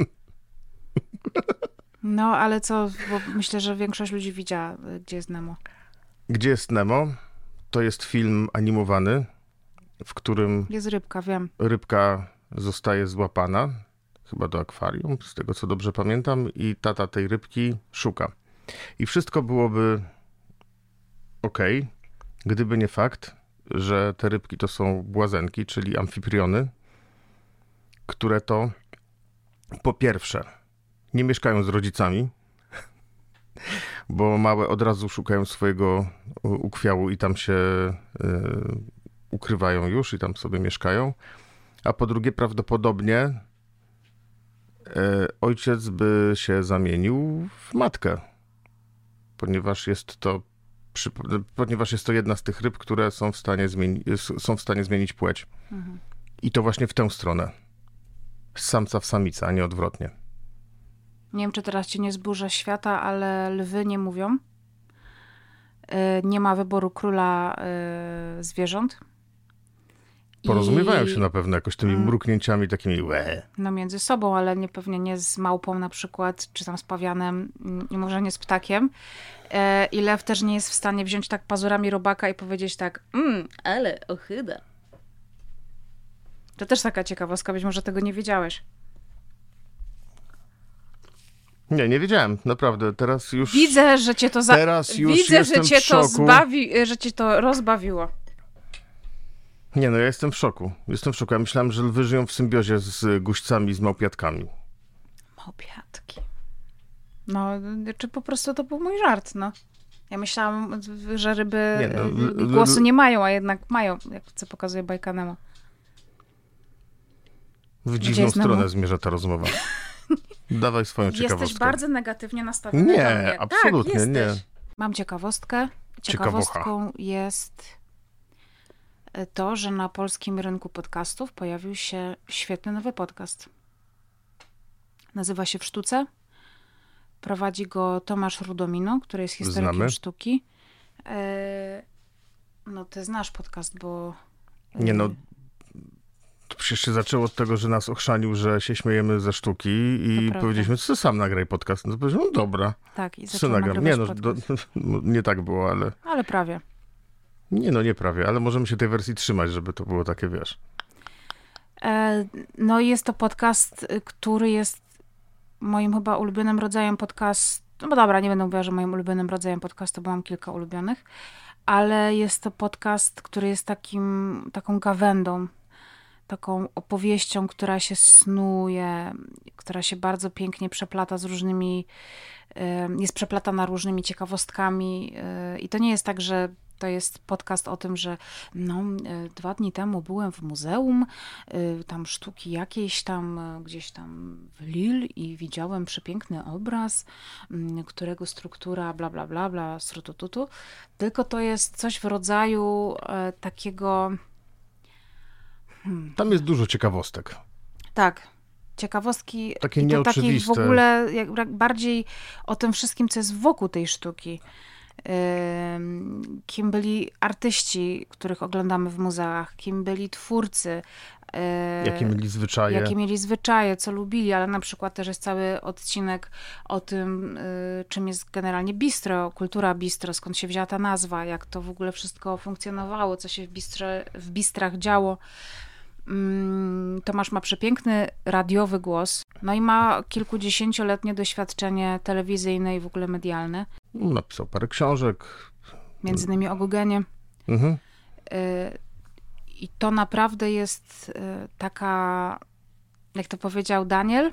Speaker 1: No, ale co, bo myślę, że większość ludzi widziała, y, gdzie jest Nemo.
Speaker 2: Gdzie jest Nemo? To jest film animowany, w którym
Speaker 1: Jest rybka, wiem.
Speaker 2: rybka zostaje złapana, chyba do akwarium, z tego co dobrze pamiętam, i tata tej rybki szuka. I wszystko byłoby okej, gdyby nie fakt, że te rybki to są błazenki, czyli amfipriony, które to po pierwsze nie mieszkają z rodzicami, bo małe od razu szukają swojego ukwiału i tam się y, ukrywają już i tam sobie mieszkają. A po drugie, prawdopodobnie y, ojciec by się zamienił w matkę, ponieważ jest to przy, ponieważ jest to jedna z tych ryb, które są w stanie, zmieni, są w stanie zmienić płeć.
Speaker 1: Mhm.
Speaker 2: I to właśnie w tę stronę. Z samca w samicę, a nie odwrotnie.
Speaker 1: Nie wiem, czy teraz ci nie zburzę świata, ale lwy nie mówią. Y, Nie ma wyboru króla y, zwierząt.
Speaker 2: Porozumiewają
Speaker 1: I-
Speaker 2: się na pewno jakoś tymi
Speaker 1: Mm.
Speaker 2: mruknięciami takimi łe.
Speaker 1: No między sobą, ale nie, pewnie nie z małpą na przykład, czy tam z pawianem, mm, i może nie z ptakiem. E, I lew też nie jest w stanie wziąć tak pazurami robaka i powiedzieć tak, mmm, ale ochyda. To też taka ciekawostka, być może tego nie wiedziałeś.
Speaker 2: Nie, nie wiedziałem, naprawdę. Teraz już...
Speaker 1: Widzę, że cię to za...
Speaker 2: Teraz już
Speaker 1: Widzę, że
Speaker 2: jestem
Speaker 1: cię
Speaker 2: w
Speaker 1: to
Speaker 2: szoku.
Speaker 1: zbawi, że cię to rozbawiło.
Speaker 2: Nie, no ja jestem w szoku. Jestem w szoku. Ja myślałem, że lwy żyją w symbiozie z guźcami, z małpiatkami.
Speaker 1: Małpiatki. No, czy po prostu to był mój żart, no. Ja myślałam, że ryby
Speaker 2: Nie, no,
Speaker 1: y,
Speaker 2: l- l-
Speaker 1: głosu nie mają, a jednak mają, jak co pokazuje bajka Nemo.
Speaker 2: W
Speaker 1: Gdzie
Speaker 2: dziwną
Speaker 1: jest Nemo?
Speaker 2: stronę zmierza ta rozmowa. Dawaj swoją ciekawostkę.
Speaker 1: Jesteś bardzo negatywnie nastawiony
Speaker 2: Nie,
Speaker 1: do mnie.
Speaker 2: absolutnie
Speaker 1: tak,
Speaker 2: nie.
Speaker 1: jesteś. Mam ciekawostkę. Ciekawostką jest to, że na polskim rynku podcastów pojawił się świetny nowy podcast. Nazywa się W Sztuce. Prowadzi go Tomasz Rudomino, który jest historykiem
Speaker 2: Znamy.
Speaker 1: sztuki. E, No ty znasz podcast, bo...
Speaker 2: Nie no, to przecież się zaczęło od tego, że nas ochrzanił, że się śmiejemy ze sztuki i
Speaker 1: prawda.
Speaker 2: powiedzieliśmy, co sam nagraj podcast. No to powiedziałem, no dobra,
Speaker 1: Tak, i
Speaker 2: co
Speaker 1: zaczął
Speaker 2: nagram. Nie
Speaker 1: nagrywać
Speaker 2: no, do,
Speaker 1: podcast.
Speaker 2: nie tak było, ale...
Speaker 1: Ale prawie.
Speaker 2: Nie no, nie prawie, ale możemy się tej wersji trzymać, żeby to było takie, wiesz...
Speaker 1: E, No i jest to podcast, y, który jest moim chyba ulubionym rodzajem podcastu. No bo dobra, nie będę mówiła, że moim ulubionym rodzajem podcastu, bo mam kilka ulubionych, ale jest to podcast, który jest takim, taką gawędą, taką opowieścią, która się snuje, która się bardzo pięknie przeplata z różnymi, y, jest przeplatana różnymi ciekawostkami y, i to nie jest tak, że to jest podcast o tym, że no, y, dwa dni temu byłem w muzeum, y, tam sztuki jakiejś tam, y, gdzieś tam w Lille i widziałem przepiękny obraz, y, którego struktura bla, bla, bla, bla, srutututu. Tylko to jest coś w rodzaju y, takiego...
Speaker 2: Tam jest dużo ciekawostek.
Speaker 1: Tak, ciekawostki
Speaker 2: Takie
Speaker 1: i to takiej w
Speaker 2: nieoczywiste.
Speaker 1: ogóle jak, jak bardziej o tym wszystkim, co jest wokół tej sztuki. Ym, Kim byli artyści, których oglądamy w muzeach, kim byli twórcy, yy,
Speaker 2: Jakie mieli zwyczaje.
Speaker 1: jakie mieli zwyczaje, co lubili, ale na przykład też jest cały odcinek o tym, y, czym jest generalnie bistro, kultura bistro, skąd się wzięła ta nazwa, jak to w ogóle wszystko funkcjonowało, co się w, bistrze, w bistrach działo. Mm, Tomasz ma przepiękny radiowy głos, no i ma kilkudziesięcioletnie doświadczenie telewizyjne i w ogóle medialne,
Speaker 2: Napisał parę książek.
Speaker 1: między innymi o Gogenie.
Speaker 2: Mhm.
Speaker 1: Y, I to naprawdę jest y, taka, jak to powiedział Daniel, y,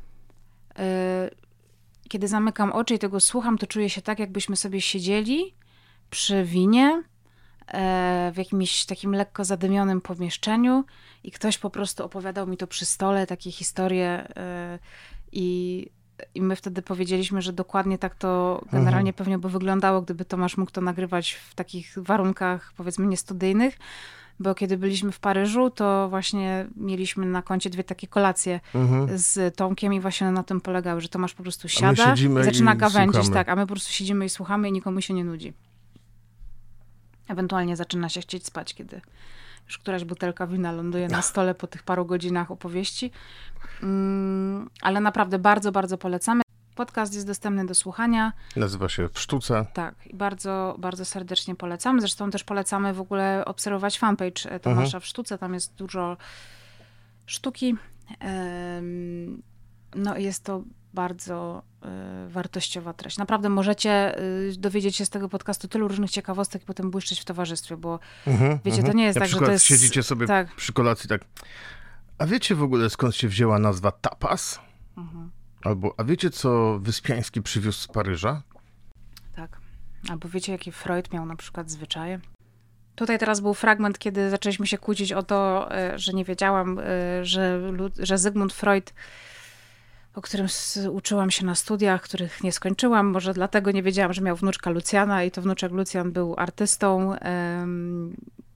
Speaker 1: kiedy zamykam oczy i tego słucham, to czuję się tak, jakbyśmy sobie siedzieli przy winie e, w jakimś takim lekko zadymionym pomieszczeniu i ktoś po prostu opowiadał mi to przy stole, takie historie e, i, i my wtedy powiedzieliśmy, że dokładnie tak to generalnie
Speaker 2: Mhm.
Speaker 1: pewnie by wyglądało, gdyby Tomasz mógł to nagrywać w takich warunkach, powiedzmy, niestudyjnych. Bo kiedy byliśmy w Paryżu, to właśnie mieliśmy na koncie dwie takie kolacje
Speaker 2: Mhm.
Speaker 1: z Tomkiem i właśnie one na tym polegały, że Tomasz po prostu
Speaker 2: my
Speaker 1: siada
Speaker 2: siedzimy
Speaker 1: i zaczyna
Speaker 2: i
Speaker 1: gawędzić,
Speaker 2: słuchamy.
Speaker 1: tak, a my po prostu siedzimy i słuchamy i nikomu się nie nudzi. Ewentualnie zaczyna się chcieć spać, kiedy już któraś butelka wina ląduje na stole po tych paru godzinach opowieści. Mm, ale naprawdę bardzo, bardzo polecamy. Podcast jest dostępny do słuchania.
Speaker 2: Nazywa się W Sztuce.
Speaker 1: Tak, i bardzo, bardzo serdecznie polecamy. Zresztą też polecamy w ogóle obserwować fanpage e, Tomasza
Speaker 2: Mhm.
Speaker 1: w Sztuce. Tam jest dużo sztuki. Em, No i jest to bardzo e, wartościowa treść. Naprawdę możecie e, dowiedzieć się z tego podcastu tylu różnych ciekawostek i potem błyszczeć w towarzystwie, bo
Speaker 2: Mhm.
Speaker 1: wiecie,
Speaker 2: mhm.
Speaker 1: to nie jest
Speaker 2: Na
Speaker 1: tak, że
Speaker 2: przykład
Speaker 1: to jest...
Speaker 2: siedzicie sobie
Speaker 1: Tak.
Speaker 2: przy kolacji tak, a wiecie w ogóle skąd się wzięła nazwa tapas?
Speaker 1: Mhm.
Speaker 2: Albo, a wiecie co Wyspiański przywiózł z Paryża?
Speaker 1: Tak. Albo wiecie, jakie Freud miał na przykład zwyczaje? Tutaj teraz był fragment, kiedy zaczęliśmy się kłócić o to, e, że nie wiedziałam, e, że, Lu- że Zygmunt Freud, o którym s- uczyłam się na studiach, których nie skończyłam, może dlatego nie wiedziałam, że miał wnuczka Lucjana i to wnuczek Lucjan był artystą. em,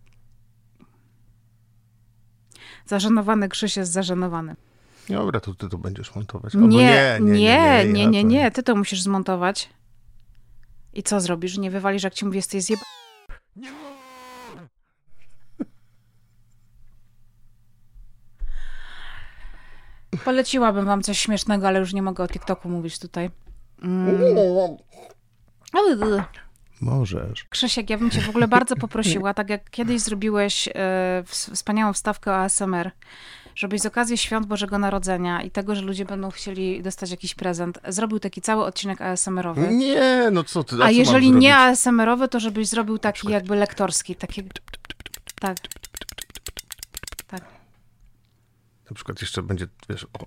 Speaker 1: Zażenowany Krzyś jest zażenowany.
Speaker 2: Dobra, to ty to będziesz montować. Albo
Speaker 1: Nie, nie, nie, nie,
Speaker 2: ja
Speaker 1: nie,
Speaker 2: to-
Speaker 1: nie, ty to musisz zmontować. I co zrobisz? Nie wywalisz, jak ci mówię, jesteś zjeb... Poleciłabym wam coś śmiesznego, ale już nie mogę o TikToku mówić tutaj. Mm.
Speaker 2: Możesz.
Speaker 1: Krzysiek, ja bym cię w ogóle bardzo poprosiła, tak jak kiedyś zrobiłeś e, wspaniałą wstawkę o A S M R, żebyś z okazji świąt Bożego Narodzenia i tego, że ludzie będą chcieli dostać jakiś prezent, zrobił taki cały odcinek A S M R-owy.
Speaker 2: Nie, no co ty, a,
Speaker 1: A
Speaker 2: co
Speaker 1: jeżeli
Speaker 2: mam
Speaker 1: nie
Speaker 2: zrobić?
Speaker 1: A S M R-owy, to żebyś zrobił taki jakby lektorski. Taki... Tak. Tak.
Speaker 2: Na przykład jeszcze będzie, wiesz, o...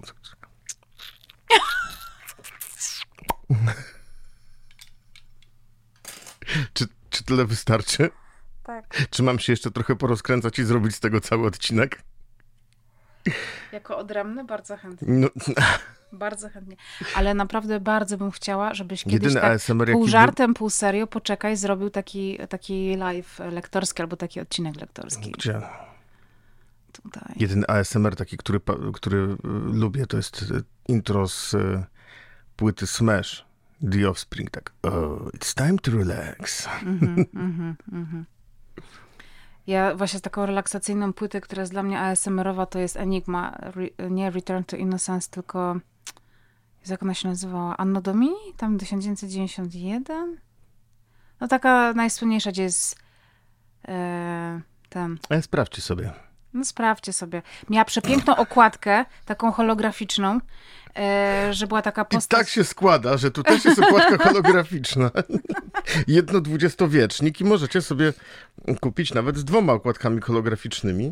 Speaker 2: czy, czy tyle wystarczy?
Speaker 1: Tak.
Speaker 2: Czy mam się jeszcze trochę porozkręcać i zrobić z tego cały odcinek?
Speaker 1: Jako odrębny bardzo chętnie.
Speaker 2: No,
Speaker 1: Bardzo chętnie. Ale naprawdę bardzo bym chciała, żebyś kiedyś
Speaker 2: jedyny
Speaker 1: tak
Speaker 2: A S M R, jaki
Speaker 1: pół
Speaker 2: był-
Speaker 1: żartem, pół serio, poczekaj, zrobił taki, taki live lektorski albo taki odcinek lektorski.
Speaker 2: Gdzie?
Speaker 1: Tutaj.
Speaker 2: Jedyny A S M R taki, który, pa- który y, lubię, to jest y, intro z y, płyty Smash, The Offspring, tak. Oh, it's time to relax.
Speaker 1: Mhm, mhm, mhm. Ja właśnie z taką relaksacyjną płytę, która jest dla mnie A S M R-owa, to jest Enigma. Re, nie Return to Innocence, tylko jak ona się nazywała? Anno Domini? Tam tysiąc dziewięćset dziewięćdziesiąt jeden? No taka najsłynniejsza, gdzie jest e, ten...
Speaker 2: Ale sprawdźcie sobie.
Speaker 1: No sprawdźcie sobie. Miała przepiękną okładkę, taką holograficzną, e, że była taka
Speaker 2: I
Speaker 1: postać...
Speaker 2: tak się składa, że tu też jest okładka holograficzna. Jedno dwudziestowiecznik i możecie sobie kupić nawet z dwoma okładkami holograficznymi.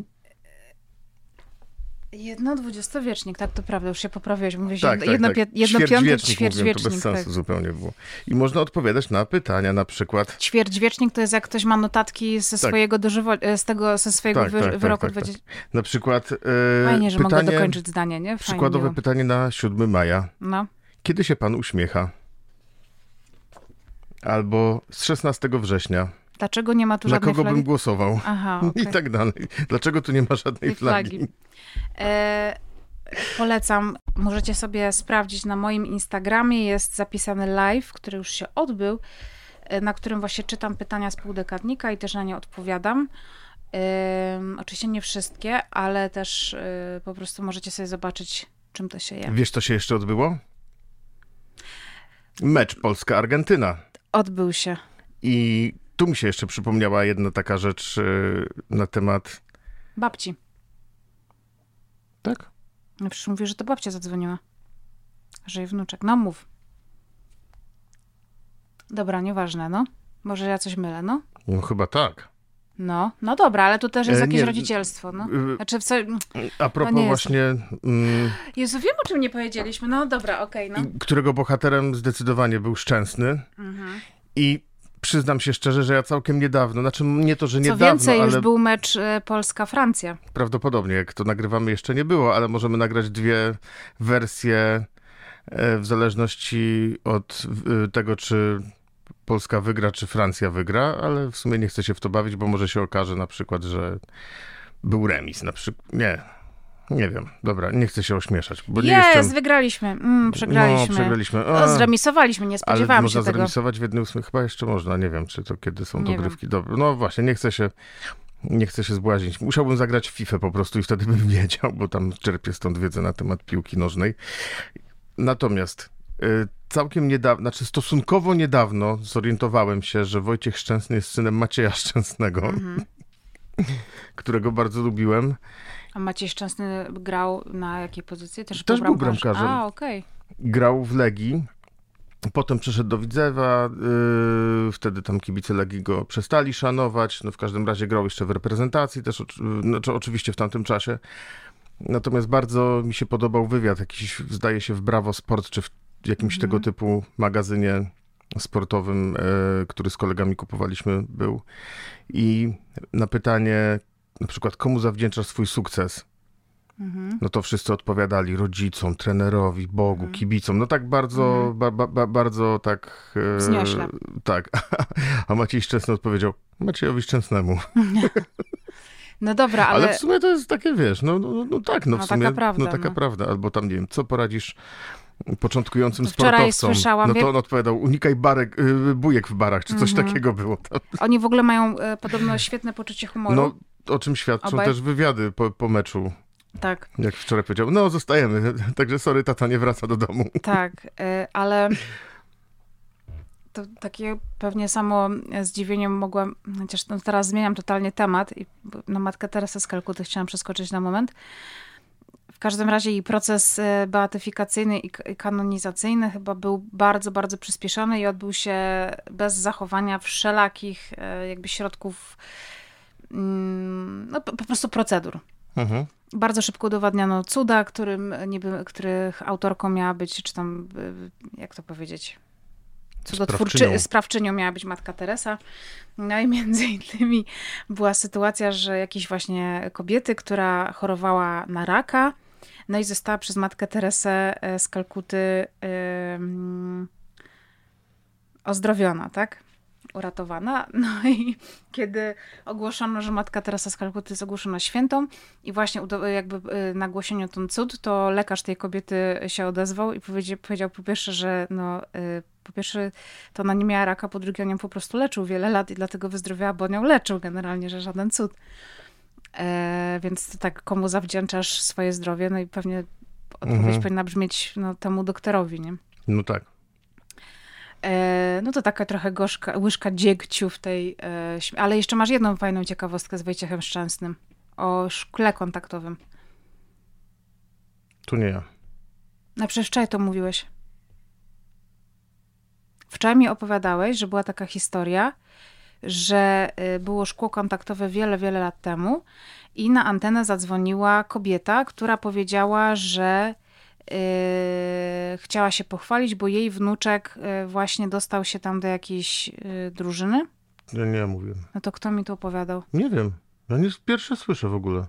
Speaker 1: Jedno dwudziestowiecznik, tak to prawda, już się poprawiłeś. Mówię,
Speaker 2: Tak, tak,
Speaker 1: jedno,
Speaker 2: tak.
Speaker 1: pie- jedno piątek,
Speaker 2: Ćwierćwiecznik
Speaker 1: ćwierćwiecznik.
Speaker 2: mówiłem, to bez sensu
Speaker 1: Tak.
Speaker 2: zupełnie było. I można odpowiadać na pytania, na przykład.
Speaker 1: Ćwierćwiecznik to jest jak ktoś ma notatki ze
Speaker 2: Tak.
Speaker 1: swojego dożywo- z tego, ze swojego
Speaker 2: Tak,
Speaker 1: wy-
Speaker 2: tak, tak,
Speaker 1: wyroku
Speaker 2: tak, tak.
Speaker 1: dwudziestego.
Speaker 2: Na przykład e,
Speaker 1: Fajnie, że mogę
Speaker 2: pytanie,
Speaker 1: dokończyć zdanie, nie? Fajnie
Speaker 2: przykładowe
Speaker 1: było.
Speaker 2: pytanie na siódmego maja.
Speaker 1: No.
Speaker 2: Kiedy się pan uśmiecha? Albo z szesnastego września.
Speaker 1: Dlaczego nie ma tu
Speaker 2: Na
Speaker 1: żadnej
Speaker 2: kogo
Speaker 1: flagi?
Speaker 2: bym głosował?
Speaker 1: Aha,
Speaker 2: I
Speaker 1: okej.
Speaker 2: tak dalej. Dlaczego tu nie ma żadnej
Speaker 1: I flagi.
Speaker 2: flagi?
Speaker 1: E, polecam, możecie sobie sprawdzić na moim Instagramie, jest zapisany live, który już się odbył, e, na którym właśnie czytam pytania z półdekadnika i też na nie odpowiadam. E, oczywiście nie wszystkie, ale też e, po prostu możecie sobie zobaczyć, czym to się je.
Speaker 2: Wiesz, co się jeszcze odbyło? Mecz Polska-Argentyna.
Speaker 1: Odbył się.
Speaker 2: I tu mi się jeszcze przypomniała jedna taka rzecz y, na temat...
Speaker 1: Babci.
Speaker 2: Tak?
Speaker 1: No przecież mówię, że to babcia zadzwoniła. Że jej wnuczek. No mów. Dobra, nieważne, no. Może ja coś mylę, no.
Speaker 2: No chyba tak.
Speaker 1: No, no dobra, ale tu też jest
Speaker 2: E,
Speaker 1: jakieś
Speaker 2: nie,
Speaker 1: rodzicielstwo, no.
Speaker 2: y,
Speaker 1: Znaczy, w co...
Speaker 2: A propos
Speaker 1: nie jest.
Speaker 2: właśnie... Mm,
Speaker 1: Jezu, wiem, o czym nie powiedzieliśmy. No dobra, okej, no.
Speaker 2: którego bohaterem zdecydowanie był Szczęsny.
Speaker 1: Mhm.
Speaker 2: I przyznam się szczerze, że ja całkiem niedawno, znaczy nie to, że
Speaker 1: Co
Speaker 2: niedawno,
Speaker 1: więcej, już
Speaker 2: ale
Speaker 1: był mecz e, Polska-Francja.
Speaker 2: prawdopodobnie, jak to nagrywamy, jeszcze nie było, ale możemy nagrać dwie wersje e, w zależności od e, tego, czy Polska wygra, czy Francja wygra, ale w sumie nie chcę się w to bawić, bo może się okaże na przykład, że był remis na przykład. Nie, nie wiem. Dobra, nie chcę się ośmieszać, bo nie
Speaker 1: Jest,
Speaker 2: jestem...
Speaker 1: wygraliśmy. Mm, przegraliśmy.
Speaker 2: No, przegraliśmy.
Speaker 1: No,
Speaker 2: A.
Speaker 1: zremisowaliśmy, nie
Speaker 2: Ale
Speaker 1: spodziewałam
Speaker 2: można
Speaker 1: się tego.
Speaker 2: zremisować w jednej ósmej? Chyba jeszcze można. Nie wiem, czy to kiedy są
Speaker 1: Nie
Speaker 2: dogrywki. Dobre. No właśnie, nie chcę się nie chcę się zbłaźnić. Musiałbym zagrać w FIFA po prostu i wtedy bym wiedział, bo tam czerpię stąd wiedzę na temat piłki nożnej. Natomiast y, całkiem niedawno, znaczy stosunkowo niedawno zorientowałem się, że Wojciech Szczęsny jest synem Macieja Szczęsnego,
Speaker 1: Mhm.
Speaker 2: którego bardzo lubiłem.
Speaker 1: A Maciej Szczęsny grał na jakiej pozycji? Też,
Speaker 2: Też był
Speaker 1: bramkarz.
Speaker 2: bramkarzem.
Speaker 1: A, okej.
Speaker 2: Grał w Legii. Potem przeszedł do Widzewa, yy, wtedy tam kibice Legii go przestali szanować, no w każdym razie grał jeszcze w reprezentacji, też oczy- znaczy oczywiście w tamtym czasie. Natomiast bardzo mi się podobał wywiad jakiś, zdaje się w Bravo Sport, czy w jakimś
Speaker 1: Mhm.
Speaker 2: tego typu magazynie sportowym, yy, który z kolegami kupowaliśmy, był. I na pytanie, na przykład, komu zawdzięczasz swój sukces?
Speaker 1: Mhm.
Speaker 2: No to wszyscy odpowiadali rodzicom, trenerowi, Bogu,
Speaker 1: Mhm.
Speaker 2: kibicom. No tak bardzo,
Speaker 1: Mhm.
Speaker 2: ba, ba, ba, bardzo tak... E,
Speaker 1: Wzniośle.
Speaker 2: tak. A Maciej Szczęsny odpowiedział Maciejowi Szczęsnemu.
Speaker 1: No dobra,
Speaker 2: Ale...
Speaker 1: ale...
Speaker 2: w sumie to jest takie, wiesz, no, no, no tak, no w
Speaker 1: No
Speaker 2: sumie...
Speaker 1: taka prawda,
Speaker 2: no taka
Speaker 1: no.
Speaker 2: prawda. Albo tam, nie wiem, co poradzisz początkującym
Speaker 1: To wczoraj
Speaker 2: sportowcom?
Speaker 1: słyszałam,
Speaker 2: No
Speaker 1: wie-
Speaker 2: to on odpowiadał, unikaj barek, y, bujek w barach, czy coś
Speaker 1: Mhm.
Speaker 2: takiego było tam.
Speaker 1: Oni w ogóle mają e, podobno świetne poczucie humoru.
Speaker 2: No, o czym świadczą
Speaker 1: Obaj.
Speaker 2: też wywiady po, po meczu.
Speaker 1: Tak,
Speaker 2: Jak wczoraj powiedział, no zostajemy, także sorry, tata nie wraca do domu.
Speaker 1: tak, y, ale to takie pewnie samo zdziwienie mogłam, chociaż no teraz zmieniam totalnie temat i na Matkę Teresę z Kalkuty chciałam przeskoczyć na moment. W każdym razie jej proces y, beatyfikacyjny i k- i kanonizacyjny chyba był bardzo, bardzo przyspieszony i odbył się bez zachowania wszelakich y, jakby środków, mm, no po, po prostu procedur.
Speaker 2: Mhm.
Speaker 1: Bardzo szybko udowadniano cuda, którym niby, których autorką miała być, czy tam, y, jak to powiedzieć, cudotwórczy,
Speaker 2: Sprawczynią.
Speaker 1: sprawczynią miała być Matka Teresa. No i między innymi była sytuacja, że jakieś właśnie kobiety, która chorowała na raka, no i została przez Matkę Teresę e, z Kalkuty ym, ozdrowiona, tak? Uratowana. No i kiedy ogłoszono, że Matka Teresa z Kalkuty jest ogłoszona świętą i właśnie udo- jakby y, nagłosiono ten cud, to lekarz tej kobiety się odezwał i powiedział, powiedział po pierwsze, że no, y, po pierwsze to ona nie miała raka, po drugie on ją po prostu leczył wiele lat i dlatego wyzdrowiała, bo on ją leczył generalnie, że żaden cud. E, więc to tak, komu zawdzięczasz swoje zdrowie? No i pewnie odpowiedź
Speaker 2: Mhm.
Speaker 1: powinna brzmieć no, temu doktorowi, nie?
Speaker 2: No tak.
Speaker 1: E, no to taka trochę gorzka, łyżka dziegciu w tej... E, śm- ale jeszcze masz jedną fajną ciekawostkę z Wojciechem Szczęsnym o szkle kontaktowym.
Speaker 2: Tu nie ja.
Speaker 1: No przecież wczoraj to mówiłeś. Wczoraj mi opowiadałeś, że była taka historia, że y, było szkło kontaktowe wiele, wiele lat temu i na antenę zadzwoniła kobieta, która powiedziała, że y, chciała się pochwalić, bo jej wnuczek y, właśnie dostał się tam do jakiejś y, drużyny.
Speaker 2: Ja nie ja mówię.
Speaker 1: No to kto mi to opowiadał?
Speaker 2: Nie wiem. Ja nie pierwsze słyszę w ogóle.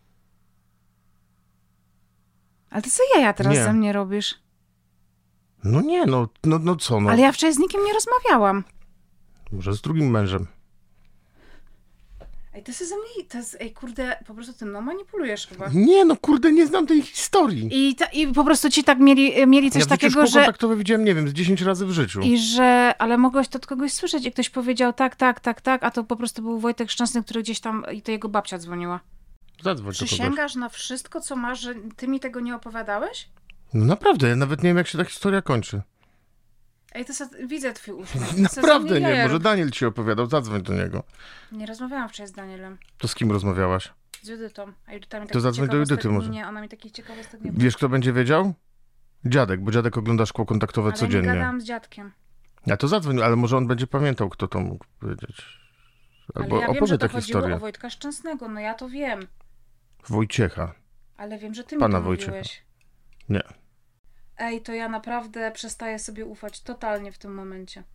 Speaker 1: Ale to co ja teraz
Speaker 2: Nie.
Speaker 1: ze mnie robisz?
Speaker 2: No nie, no, no, no co, no.
Speaker 1: Ale ja wczoraj z nikim nie rozmawiałam.
Speaker 2: Może z drugim mężem.
Speaker 1: Ej, to jest ze mnie, to jest, ej kurde, po prostu ty mną manipulujesz chyba.
Speaker 2: Nie, no kurde, nie znam tej historii.
Speaker 1: I, ta, I po prostu ci tak mieli, mieli coś
Speaker 2: ja przecież
Speaker 1: takiego,
Speaker 2: szkło
Speaker 1: że...
Speaker 2: kontaktowe widziałem, nie wiem, z dziesięć razy w życiu.
Speaker 1: I że, ale mogłeś to od kogoś słyszeć i ktoś powiedział tak, tak, tak, tak, a to po prostu był Wojtek Szczęsny, który gdzieś tam, i to jego babcia dzwoniła.
Speaker 2: Zadzwoń do kogoś.
Speaker 1: Przysięgasz na wszystko, co masz, że ty mi tego nie opowiadałeś?
Speaker 2: No naprawdę, ja nawet nie wiem, jak się ta historia kończy.
Speaker 1: Ej, to se, widzę twój uśmiech. To se ze
Speaker 2: Naprawdę
Speaker 1: mnie
Speaker 2: nie,
Speaker 1: jaja
Speaker 2: może
Speaker 1: rób.
Speaker 2: Daniel ci opowiadał, zadzwoń do niego.
Speaker 1: Nie rozmawiałam wczoraj z Danielem,
Speaker 2: To z kim rozmawiałaś?
Speaker 1: z Judytą. A Judyta mi
Speaker 2: To
Speaker 1: takich
Speaker 2: zadzwoń do
Speaker 1: ciekawostek-
Speaker 2: Judyty może.
Speaker 1: Nie, ona mi takich ciekawostek nie
Speaker 2: Wiesz, kto będzie wiedział? Dziadek, bo dziadek ogląda szkło kontaktowe
Speaker 1: Ale nie
Speaker 2: codziennie.
Speaker 1: gadałam z dziadkiem.
Speaker 2: Ja to zadzwoń, ale może on będzie pamiętał, kto to mógł powiedzieć. Albo
Speaker 1: Ale ja wiem,
Speaker 2: opowie
Speaker 1: że to
Speaker 2: tę
Speaker 1: chodziło
Speaker 2: historię.
Speaker 1: o Wojtka Szczęsnego, no ja to wiem.
Speaker 2: Wojciecha.
Speaker 1: Ale wiem, że ty
Speaker 2: Pana
Speaker 1: mi to
Speaker 2: Wojciecha.
Speaker 1: mówiłeś.
Speaker 2: Nie.
Speaker 1: Ej, to ja naprawdę przestaję sobie ufać totalnie w tym momencie.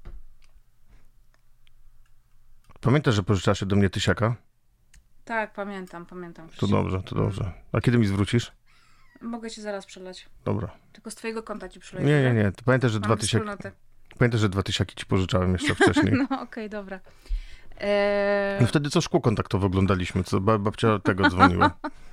Speaker 2: Pamiętasz, że pożyczasz się do mnie tysiaka?
Speaker 1: Tak, pamiętam, pamiętam.
Speaker 2: To
Speaker 1: Krzysiek.
Speaker 2: dobrze, to dobrze. A kiedy mi zwrócisz?
Speaker 1: Mogę ci zaraz przelać.
Speaker 2: Dobra.
Speaker 1: Tylko z twojego konta ci przeleję.
Speaker 2: Nie, nie,
Speaker 1: dobra?
Speaker 2: nie. To pamiętasz, że
Speaker 1: Mamy
Speaker 2: dwa tysiaki...
Speaker 1: wspólnoty.
Speaker 2: Pamiętasz, że dwa tysiaki ci pożyczałem jeszcze wcześniej.
Speaker 1: No okej, dobra. Eee...
Speaker 2: No wtedy co szkło kontaktowe oglądaliśmy, co ba- babcia tego dzwoniła.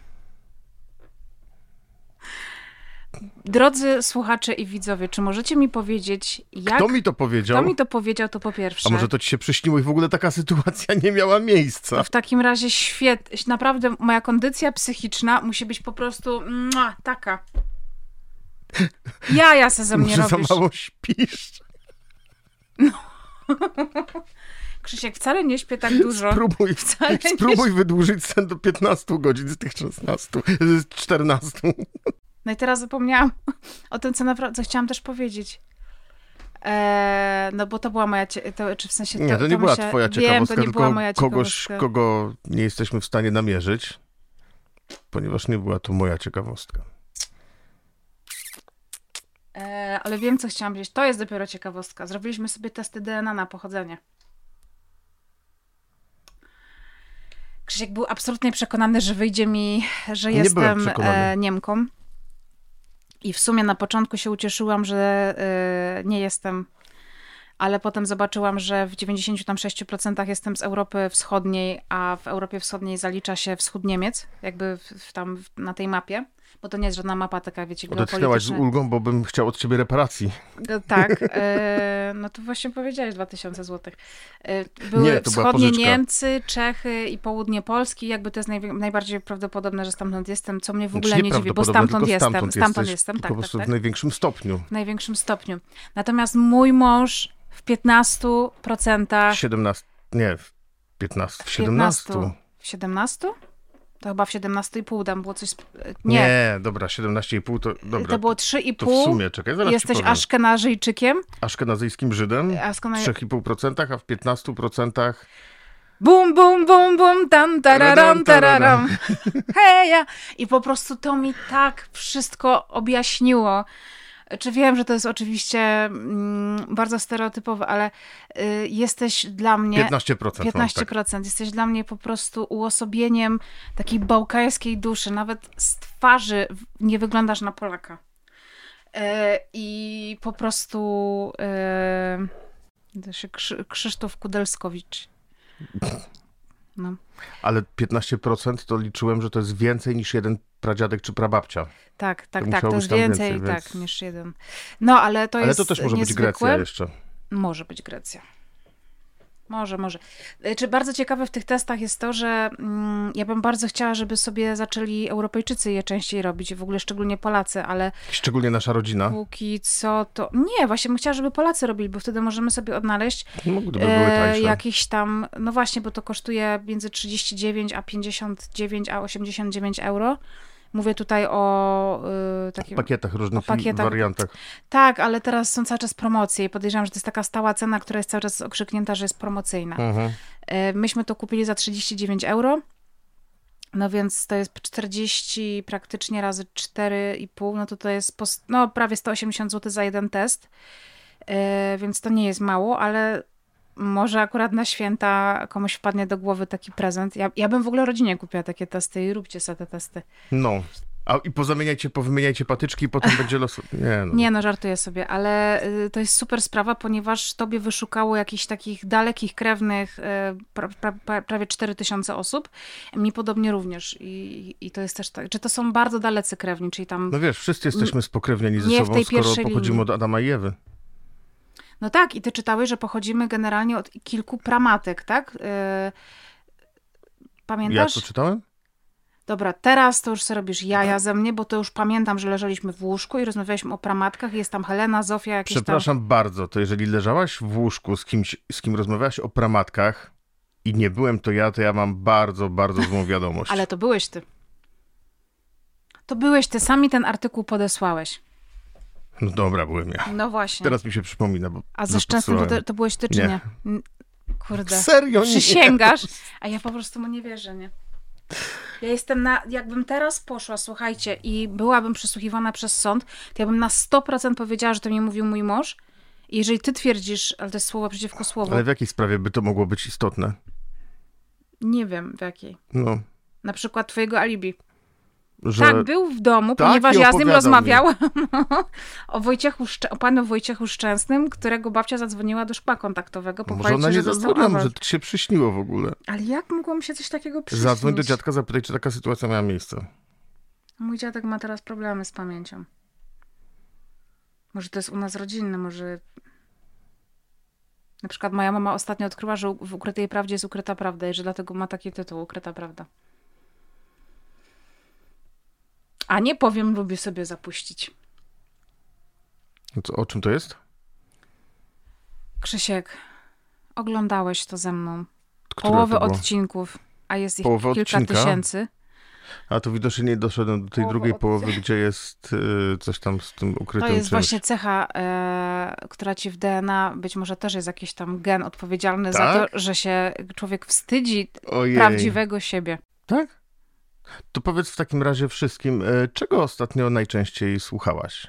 Speaker 1: Drodzy słuchacze i widzowie, czy możecie mi powiedzieć, jak...
Speaker 2: Kto mi to powiedział?
Speaker 1: Kto mi to powiedział, to po pierwsze.
Speaker 2: A może to ci się przyśniło i w ogóle taka sytuacja nie miała miejsca?
Speaker 1: To w takim razie świetnie. Naprawdę moja kondycja psychiczna musi być po prostu mua, taka. Ja, ja se ze mnie
Speaker 2: Może za
Speaker 1: robisz.
Speaker 2: mało śpisz?
Speaker 1: Krzysiek, wcale nie śpię tak dużo.
Speaker 2: Spróbuj,
Speaker 1: Wcale nie
Speaker 2: spróbuj wydłużyć sen do piętnastu godzin z tych szesnastu, z czternastu.
Speaker 1: No i teraz zapomniałam o tym, co naprawdę chciałam też powiedzieć. Eee, no bo to była moja, cie- to, czy w sensie...
Speaker 2: Nie, to nie
Speaker 1: mi
Speaker 2: była
Speaker 1: się-
Speaker 2: twoja
Speaker 1: Wiem,
Speaker 2: ciekawostka,
Speaker 1: to nie była
Speaker 2: tylko
Speaker 1: moja
Speaker 2: kogoś,
Speaker 1: ciekawostka.
Speaker 2: kogo nie jesteśmy w stanie namierzyć, ponieważ nie była to moja ciekawostka.
Speaker 1: Eee, ale wiem, co chciałam powiedzieć. To jest dopiero ciekawostka. Zrobiliśmy sobie testy D N A na pochodzenie. Krzysiek był absolutnie przekonany, że wyjdzie mi, że
Speaker 2: Nie byłem
Speaker 1: jestem
Speaker 2: przekonany.
Speaker 1: e, Niemką. I w sumie na początku się ucieszyłam, że e, nie jestem, ale potem zobaczyłam, że w dziewięćdziesiąt sześć procent jestem z Europy Wschodniej, a w Europie Wschodniej zalicza się wschód Niemiec, jakby w, w tam w, na tej mapie. bo to nie jest żadna mapa taka, wiecie,
Speaker 2: Odetchnęłaś z
Speaker 1: geopolityczna.
Speaker 2: ulgą, bo bym chciał od ciebie reparacji.
Speaker 1: No, tak, e, no to właśnie powiedziałeś dwa tysiące złotych. E, były
Speaker 2: Nie, to była
Speaker 1: wschodnie
Speaker 2: pożyczka.
Speaker 1: Niemcy, Czechy i południe Polski, jakby to jest naj, najbardziej prawdopodobne, że stamtąd jestem, co mnie w ogóle
Speaker 2: Znaczy,
Speaker 1: nie dziwi, bo
Speaker 2: prawdopodobne,
Speaker 1: stamtąd
Speaker 2: tylko
Speaker 1: jestem,
Speaker 2: stamtąd,
Speaker 1: stamtąd
Speaker 2: jesteś,
Speaker 1: jestem,
Speaker 2: tylko
Speaker 1: tak,
Speaker 2: po
Speaker 1: tak,
Speaker 2: prostu
Speaker 1: tak,
Speaker 2: w największym stopniu.
Speaker 1: w największym stopniu. Natomiast mój mąż w piętnastu procentach...
Speaker 2: siedemnaście, nie, w piętnaście, w siedemnaście.
Speaker 1: W siedemnaście? To chyba w siedemnaście i pół tam było coś... sp- Nie,
Speaker 2: Nie, dobra, siedemnaście i pół to, dobra,
Speaker 1: to było trzy i
Speaker 2: to w
Speaker 1: pół.
Speaker 2: sumie, czekaj, zaraz
Speaker 1: Jesteś
Speaker 2: ci powiem.
Speaker 1: Aszkenazyjczykiem.
Speaker 2: Aszkenazyjskim Żydem,
Speaker 1: Askena-
Speaker 2: trzy i pół procent, a w piętnaście procent
Speaker 1: Bum, bum, bum, bum, tam, tararam, tararam. Heja! I po prostu to mi tak wszystko objaśniło. Czy wiem, że to jest oczywiście mm, bardzo stereotypowe, ale y, jesteś dla mnie...
Speaker 2: piętnaście procent
Speaker 1: piętnaście
Speaker 2: mam, tak.
Speaker 1: procent. Jesteś dla mnie po prostu uosobieniem takiej bałkańskiej duszy. Nawet z twarzy w- nie wyglądasz na Polaka. E, I po prostu e, to się Krzy- Krzysztof Kudelskowicz. No.
Speaker 2: Ale piętnaście procent to liczyłem, że to jest więcej niż jeden pradziadek czy prababcia.
Speaker 1: Tak, tak,
Speaker 2: To
Speaker 1: tak.
Speaker 2: musiało
Speaker 1: To
Speaker 2: być
Speaker 1: jest
Speaker 2: tam
Speaker 1: więcej,
Speaker 2: więcej,
Speaker 1: tak,
Speaker 2: więc-
Speaker 1: niż jeden. No, ale to
Speaker 2: Ale
Speaker 1: jest
Speaker 2: to też może być
Speaker 1: niezwykłe.
Speaker 2: Grecja jeszcze.
Speaker 1: Może być Grecja. Może, może. E, Czy bardzo ciekawe w tych testach jest to, że mm, ja bym bardzo chciała, żeby sobie zaczęli Europejczycy je częściej robić, w ogóle szczególnie Polacy, ale
Speaker 2: Szczególnie nasza rodzina.
Speaker 1: póki co to... Nie, właśnie bym chciała, żeby Polacy robili, bo wtedy możemy sobie odnaleźć
Speaker 2: No, gdyby były
Speaker 1: e,
Speaker 2: tańsze.
Speaker 1: jakieś tam... No właśnie, bo to kosztuje między trzydzieści dziewięć a pięćdziesiąt dziewięć a osiemdziesiąt dziewięć euro. Mówię tutaj o y,
Speaker 2: W
Speaker 1: takim...
Speaker 2: pakietach, różnych
Speaker 1: o pakietach.
Speaker 2: wariantach.
Speaker 1: Tak, ale teraz są cały czas promocje i podejrzewam, że to jest taka stała cena, która jest cały czas okrzyknięta, że jest promocyjna.
Speaker 2: Mhm.
Speaker 1: E, Myśmy to kupili za trzydzieści dziewięć euro, no więc to jest czterdzieści praktycznie razy cztery i pół, no to to jest po, no, prawie sto osiemdziesiąt złotych za jeden test, e, więc to nie jest mało, ale może akurat na święta komuś wpadnie do głowy taki prezent. Ja, ja bym w ogóle rodzinie kupiła takie testy i róbcie sobie te testy.
Speaker 2: No. A i pozamieniajcie, powymieniajcie patyczki i potem będzie los... Nie, no.
Speaker 1: Nie, no żartuję sobie, ale y, to jest super sprawa, ponieważ tobie wyszukało jakichś takich dalekich krewnych y, pra, pra, pra, prawie cztery tysiące osób. Mi podobnie również. I, I to jest też tak, że to są bardzo dalecy krewni, czyli tam...
Speaker 2: No wiesz, wszyscy jesteśmy spokrewnieni ze
Speaker 1: nie w
Speaker 2: sobą,
Speaker 1: tej
Speaker 2: skoro
Speaker 1: pierwszej
Speaker 2: pochodzimy
Speaker 1: linii.
Speaker 2: od Adama i Ewy.
Speaker 1: No tak, i ty czytałeś, że pochodzimy generalnie od kilku pramatek, tak? Y,
Speaker 2: Ja
Speaker 1: pamiętasz?
Speaker 2: to czytałem?
Speaker 1: Dobra, teraz to już sobie robisz jaja ze mnie, bo to już pamiętam, że leżeliśmy w łóżku i rozmawialiśmy o pramatkach. Jest tam Helena, Zofia, jakieś tam...
Speaker 2: Przepraszam bardzo, to jeżeli leżałaś w łóżku z kimś, z kim rozmawiałaś o pramatkach i nie byłem to ja, to ja mam bardzo, bardzo złą wiadomość.
Speaker 1: Ale to byłeś ty. To byłeś ty, sami ten artykuł podesłałeś.
Speaker 2: No dobra, byłem ja.
Speaker 1: No właśnie.
Speaker 2: Teraz mi się przypomina, bo
Speaker 1: A ze Szczęsnym to,
Speaker 2: podsyłałem.
Speaker 1: to byłeś ty, czy
Speaker 2: Nie.
Speaker 1: nie? N- Kurde.
Speaker 2: Serio? Nie.
Speaker 1: Przysięgasz? A ja po prostu mu nie wierzę, nie? Ja jestem na... Jakbym teraz poszła, słuchajcie, i byłabym przesłuchiwana przez sąd, to ja bym na sto procent powiedziała, że to mi mówił mój mąż. I jeżeli ty twierdzisz, ale to jest słowo przeciwko słowu,
Speaker 2: Ale w jakiej sprawie by to mogło być istotne?
Speaker 1: nie wiem w jakiej.
Speaker 2: No,
Speaker 1: Na przykład twojego alibi.
Speaker 2: że...
Speaker 1: Tak, był w domu,
Speaker 2: Tak,
Speaker 1: ponieważ
Speaker 2: i
Speaker 1: ja z nim
Speaker 2: opowiadał
Speaker 1: rozmawiałam o Wojciechu, Szczę- o panu Wojciechu Szczęsnym, którego babcia zadzwoniła do szkła kontaktowego.
Speaker 2: Może
Speaker 1: pochwalić
Speaker 2: ona
Speaker 1: się,
Speaker 2: nie
Speaker 1: że dostał
Speaker 2: zadzwoniła,
Speaker 1: awans.
Speaker 2: może to ci się przyśniło w ogóle.
Speaker 1: Ale jak mogło mi się coś takiego przyśnić?
Speaker 2: Zadzwoń do dziadka, zapytaj, czy taka sytuacja miała miejsce.
Speaker 1: Mój dziadek ma teraz problemy z pamięcią. Może to jest u nas rodzinne, może... Na przykład moja mama ostatnio odkryła, że w Ukrytej Prawdzie jest ukryta prawda i że dlatego ma taki tytuł, Ukryta Prawda. A nie powiem, lubię sobie zapuścić.
Speaker 2: No co, o czym to jest?
Speaker 1: Krzysiek, oglądałeś to ze mną.
Speaker 2: Które
Speaker 1: Połowę
Speaker 2: to było?
Speaker 1: odcinków, a jest ich
Speaker 2: Połowę
Speaker 1: kilka
Speaker 2: odcinka?
Speaker 1: tysięcy.
Speaker 2: A to widocznie nie doszedłem do tej
Speaker 1: Połowę
Speaker 2: drugiej
Speaker 1: od-
Speaker 2: połowy, gdzie jest y, coś tam z tym ukrytym
Speaker 1: To jest
Speaker 2: czymś.
Speaker 1: właśnie cecha, e, która ci w D N A, być może też jest jakiś tam gen odpowiedzialny za
Speaker 2: Tak?
Speaker 1: to, że się człowiek wstydzi
Speaker 2: Ojej.
Speaker 1: prawdziwego siebie.
Speaker 2: Tak? To powiedz w takim razie wszystkim, y, czego ostatnio najczęściej słuchałaś?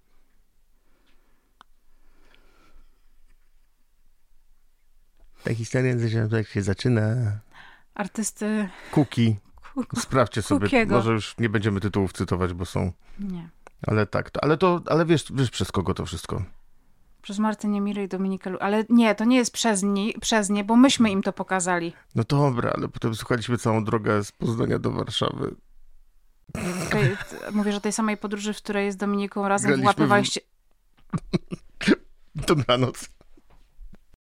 Speaker 2: Ta historia jak się zaczyna.
Speaker 1: Artysty
Speaker 2: Kuki. Sprawdźcie sobie.
Speaker 1: Kukiego.
Speaker 2: Może już nie będziemy tytułów cytować, bo są.
Speaker 1: Nie.
Speaker 2: Ale tak, to, ale to, ale wiesz, wiesz przez kogo to wszystko.
Speaker 1: Przez Martynę Mirę i Dominikę Lu... Ale nie, to nie jest przez, nie, przez nie, bo myśmy im to pokazali.
Speaker 2: No dobra, ale potem słuchaliśmy całą drogę z Poznania do Warszawy.
Speaker 1: tej, mówisz o tej samej podróży, w której z Dominiką razem
Speaker 2: Graliśmy w-
Speaker 1: wyłapywaliście...
Speaker 2: Dobranoc.